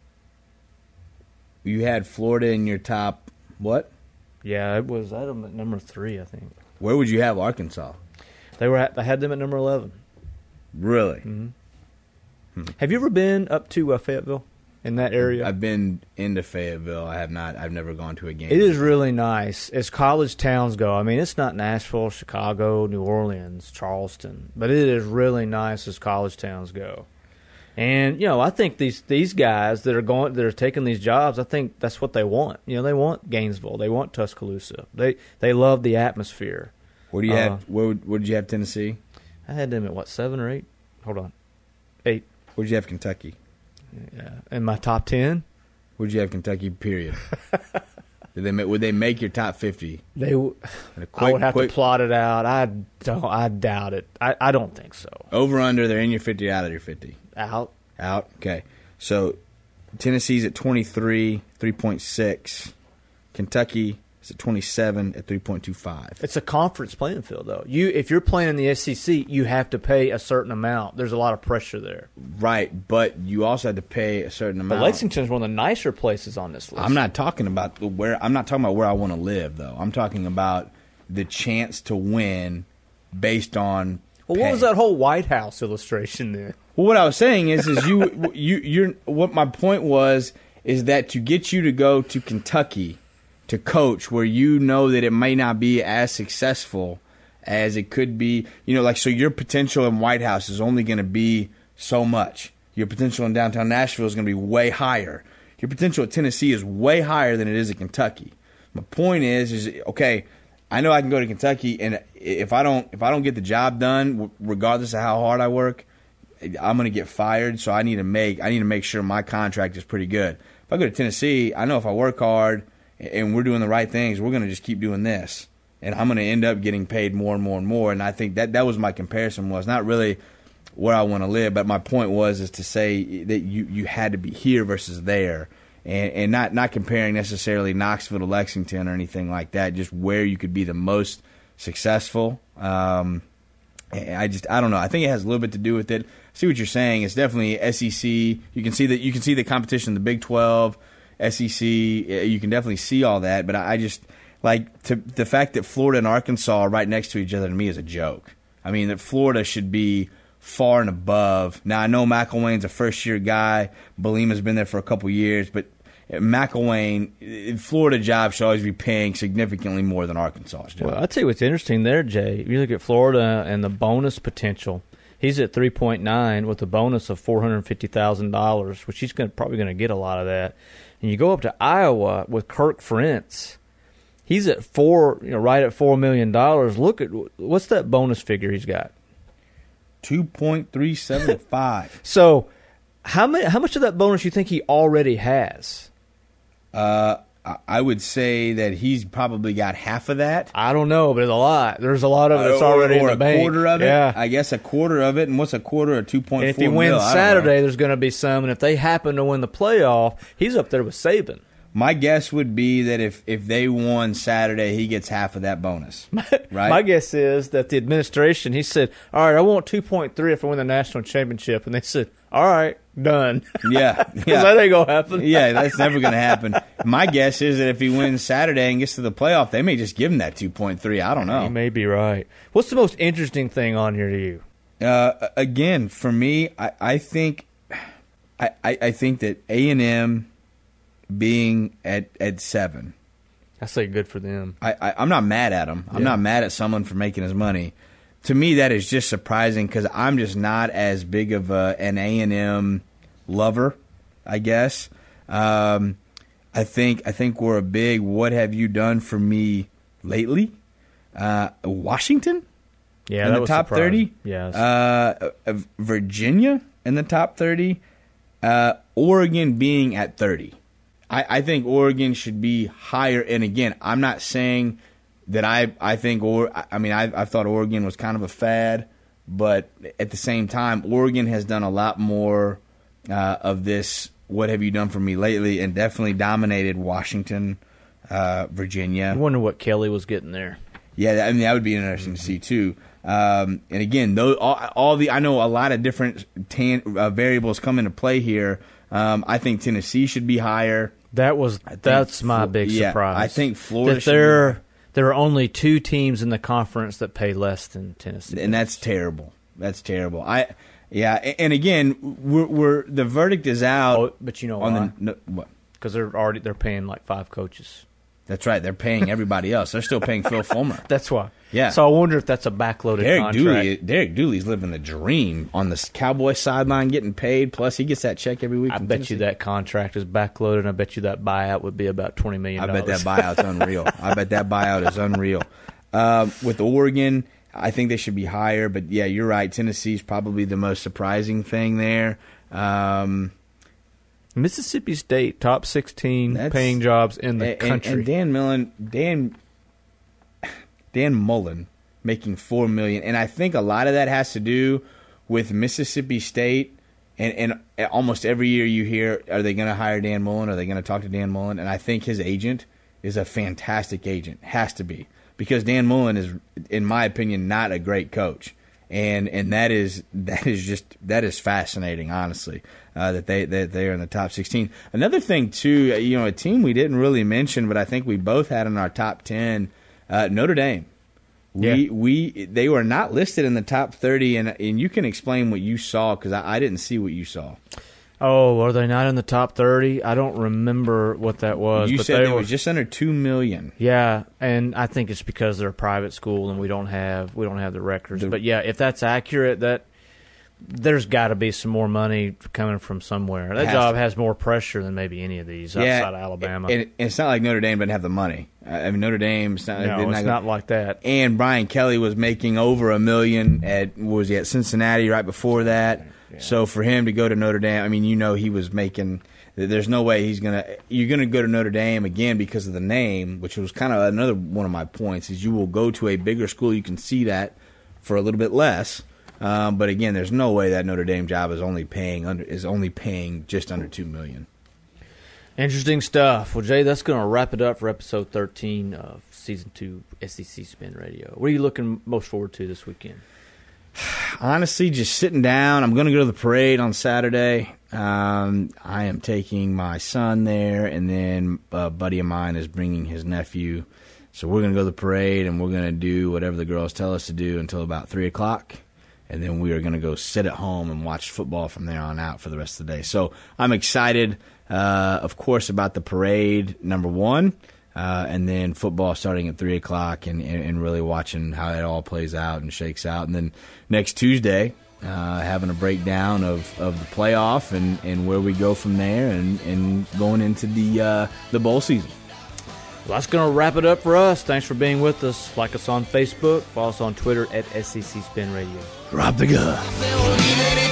You had Florida in your top, what? Yeah, it was at them at number three, I think. Where would you have Arkansas? They were at, I had them at number eleven. Really? Mm-hmm. Hmm. Have you ever been up to uh, Fayetteville in that area? I've been into Fayetteville. I have not. I've never gone to a game. It is really nice as college towns go. I mean, it's not Nashville, Chicago, New Orleans, Charleston, but it is really nice as college towns go. And you know, I think these these guys that are going, that are taking these jobs, I think that's what they want. You know, they want Gainesville, they want Tuscaloosa. They they love the atmosphere. What do you uh, have? Where would, where did you have Tennessee? I had them at what, seven or eight? Hold on, eight. Where did you have Kentucky? Yeah, in my top ten. Where did you have Kentucky? Period. Did they make, would they make your top fifty? They, w- quick, I would have quick, to plot it out. I don't. I doubt it. I, I don't think so. Over under, they're in your fifty, out of your fifty. Out. Out. Okay. So Tennessee's at twenty-three, three point six. Kentucky is at twenty-seven at three point two five. It's a conference playing field, though. You, if you're playing in the S E C, you have to pay a certain amount. There's a lot of pressure there. Right, but you also have to pay a certain amount. But Lexington's one of the nicer places on this list. I'm not talking about where. I'm not talking about where I want to live, though. I'm talking about the chance to win based on. Well, pay. what was that whole White House illustration then? Well, what I was saying is, is you, you, you're. What my point was is that to get you to go to Kentucky to coach, where you know that it may not be as successful as it could be, you know, like so your potential in White House is only going to be so much. Your potential in downtown Nashville is going to be way higher. Your potential at Tennessee is way higher than it is at Kentucky. My point is, is okay. I know I can go to Kentucky, and if I don't, if I don't get the job done, regardless of how hard I work, I'm going to get fired. So I need to make, I need to make sure my contract is pretty good. If I go to Tennessee, I know if I work hard and we're doing the right things, we're going to just keep doing this, and I'm going to end up getting paid more and more and more. And I think that that was my comparison, was not really where I want to live, but my point was is to say that you, you had to be here versus there. And, and not, not comparing necessarily Knoxville to Lexington or anything like that, just where you could be the most successful. Um, I just I don't know. I think it has a little bit to do with it. I see what you're saying. It's definitely S E C. You can see that you can see the competition in the Big twelve, S E C. You can definitely see all that. But I just like to, the fact that Florida and Arkansas are right next to each other to me is a joke. I mean, that Florida should be far and above. Now, I know McElwain's a first-year guy. Belima's been there for a couple years. But McElwain, Florida job should always be paying significantly more than Arkansas's job. Well, I'll tell you what's interesting there, Jay. If you look at Florida and the bonus potential, he's at three point nine with a bonus of four hundred fifty thousand dollars, which he's gonna, probably going to get a lot of that. And you go up to Iowa with Kirk Ferentz. He's at four, you know, right at four million dollars. Look at what's that bonus figure he's got? Two point three seven five. So, how many? How much of that bonus you think he already has? Uh, I would say that he's probably got half of that. I don't know, but there's a lot. There's a lot of it that's or, already or in the a bank. quarter of it. Yeah. I guess a quarter of it. And what's a quarter of two point four? And if he wins Saturday, there's going to be some. And if they happen to win the playoff, he's up there with Saban. My guess would be that if, if they won Saturday, he gets half of that bonus. Right? My guess is that the administration, he said, all right, I want two point three if I win the national championship. And they said, all right, done. Yeah. yeah. That ain't going to happen. Yeah, that's never going to happen. My guess is that if he wins Saturday and gets to the playoff, they may just give him that two point three. I don't know. You may be right. What's the most interesting thing on here to you? Uh, again, for me, I, I think I, I, I think that A and M being at, at seven. I say good for them. I, I, I'm not mad at him. I'm Yeah. not mad at someone for making his money. To me, that is just surprising because I'm just not as big of a, an A and M lover, I guess. Um, I think I think we're a big what have you done for me lately? Uh, Washington? Yeah, in that the was top surprising. thirty? Yes. Uh, uh, Virginia in the top thirty? Uh, Oregon being at thirty. I, I think Oregon should be higher. And again, I'm not saying that I I think or I mean I I thought Oregon was kind of a fad, but at the same time, Oregon has done a lot more uh, of this. What have you done for me lately? And definitely dominated Washington, uh, Virginia. I wonder what Kelly was getting there. Yeah, I mean that would be interesting to see too. Um, and again, those all, all the I know a lot of different tan, uh, variables come into play here. Um, I think Tennessee should be higher. That was think that's my Flo- big yeah, surprise. I think Florida that should there be- there are only two teams in the conference that pay less than Tennessee, and that's terrible. That's terrible. I yeah, a- and again, we're, we're the verdict is out. Oh, but you know on why? the no, what? Because they're already they're paying like five coaches. That's right. They're paying everybody else. They're still paying Phil Fulmer. That's why. Yeah. So I wonder if that's a backloaded Derek contract. Dooley, Derek Dooley's living the dream on the Cowboy sideline, getting paid. Plus, he gets that check every week. I from bet Tennessee. you that contract is backloaded. And I bet you that buyout would be about twenty million I dollars. bet that buyout's unreal. I bet that buyout is unreal. Um, with Oregon, I think they should be higher. But yeah, you're right. Tennessee's probably the most surprising thing there. Um, Mississippi State, top sixteen That's- paying jobs in the and, country. and Dan Mullen, Dan, Dan Mullen making four million, and I think a lot of that has to do with Mississippi State. And, and almost every year you hear, are they going to hire Dan Mullen? Are they going to talk to Dan Mullen? And I think his agent is a fantastic agent. Has to be. Because Dan Mullen is, in my opinion, not a great coach. And and that is that is just that is fascinating, honestly, uh, that they that they are in the top sixteen. Another thing too, you know, a team we didn't really mention, but I think we both had in our top ten, uh, Notre Dame. We Yeah. we they were not listed in the top thirty, and and you can explain what you saw because I, I didn't see what you saw. Oh, are they not in the top thirty? I don't remember what that was. You but said they it were, was just under two million. Yeah, and I think it's because they're a private school and we don't have we don't have the records. The- but yeah, if that's accurate, that there's got to be some more money coming from somewhere. That Has job to. has more pressure than maybe any of these outside of Alabama. And, and it's not like Notre Dame doesn't have the money. I mean, Notre Dame. It's not, they're no, it's gonna- not like that. And Brian Kelly was making over a million at what was he at Cincinnati right before that. So for him to go to Notre Dame, I mean, you know, he was making. There's no way he's gonna. You're gonna go to Notre Dame again because of the name, which was kind of another one of my points. Is you will go to a bigger school. You can see that for a little bit less. Um, but again, there's no way that Notre Dame job is only paying under is only paying just under two million. Interesting stuff. Well, Jay, that's going to wrap it up for episode thirteen of season two S E C Spin Radio. What are you looking most forward to this weekend? Honestly, just sitting down. I'm going to go to the parade on Saturday. Um, I am taking my son there, and then a buddy of mine is bringing his nephew. So we're going to go to the parade, and we're going to do whatever the girls tell us to do until about three o'clock. And then we are going to go sit at home and watch football from there on out for the rest of the day. So I'm excited, uh, of course, about the parade, number one. Uh, and then football starting at three o'clock and, and, and really watching how it all plays out and shakes out. And then next Tuesday, uh, having a breakdown of, of the playoff and, and where we go from there and, and going into the uh, the bowl season. Well, that's going to wrap it up for us. Thanks for being with us. Like us on Facebook. Follow us on Twitter at S E C Spin Radio. Drop the gun. Say, well, leave it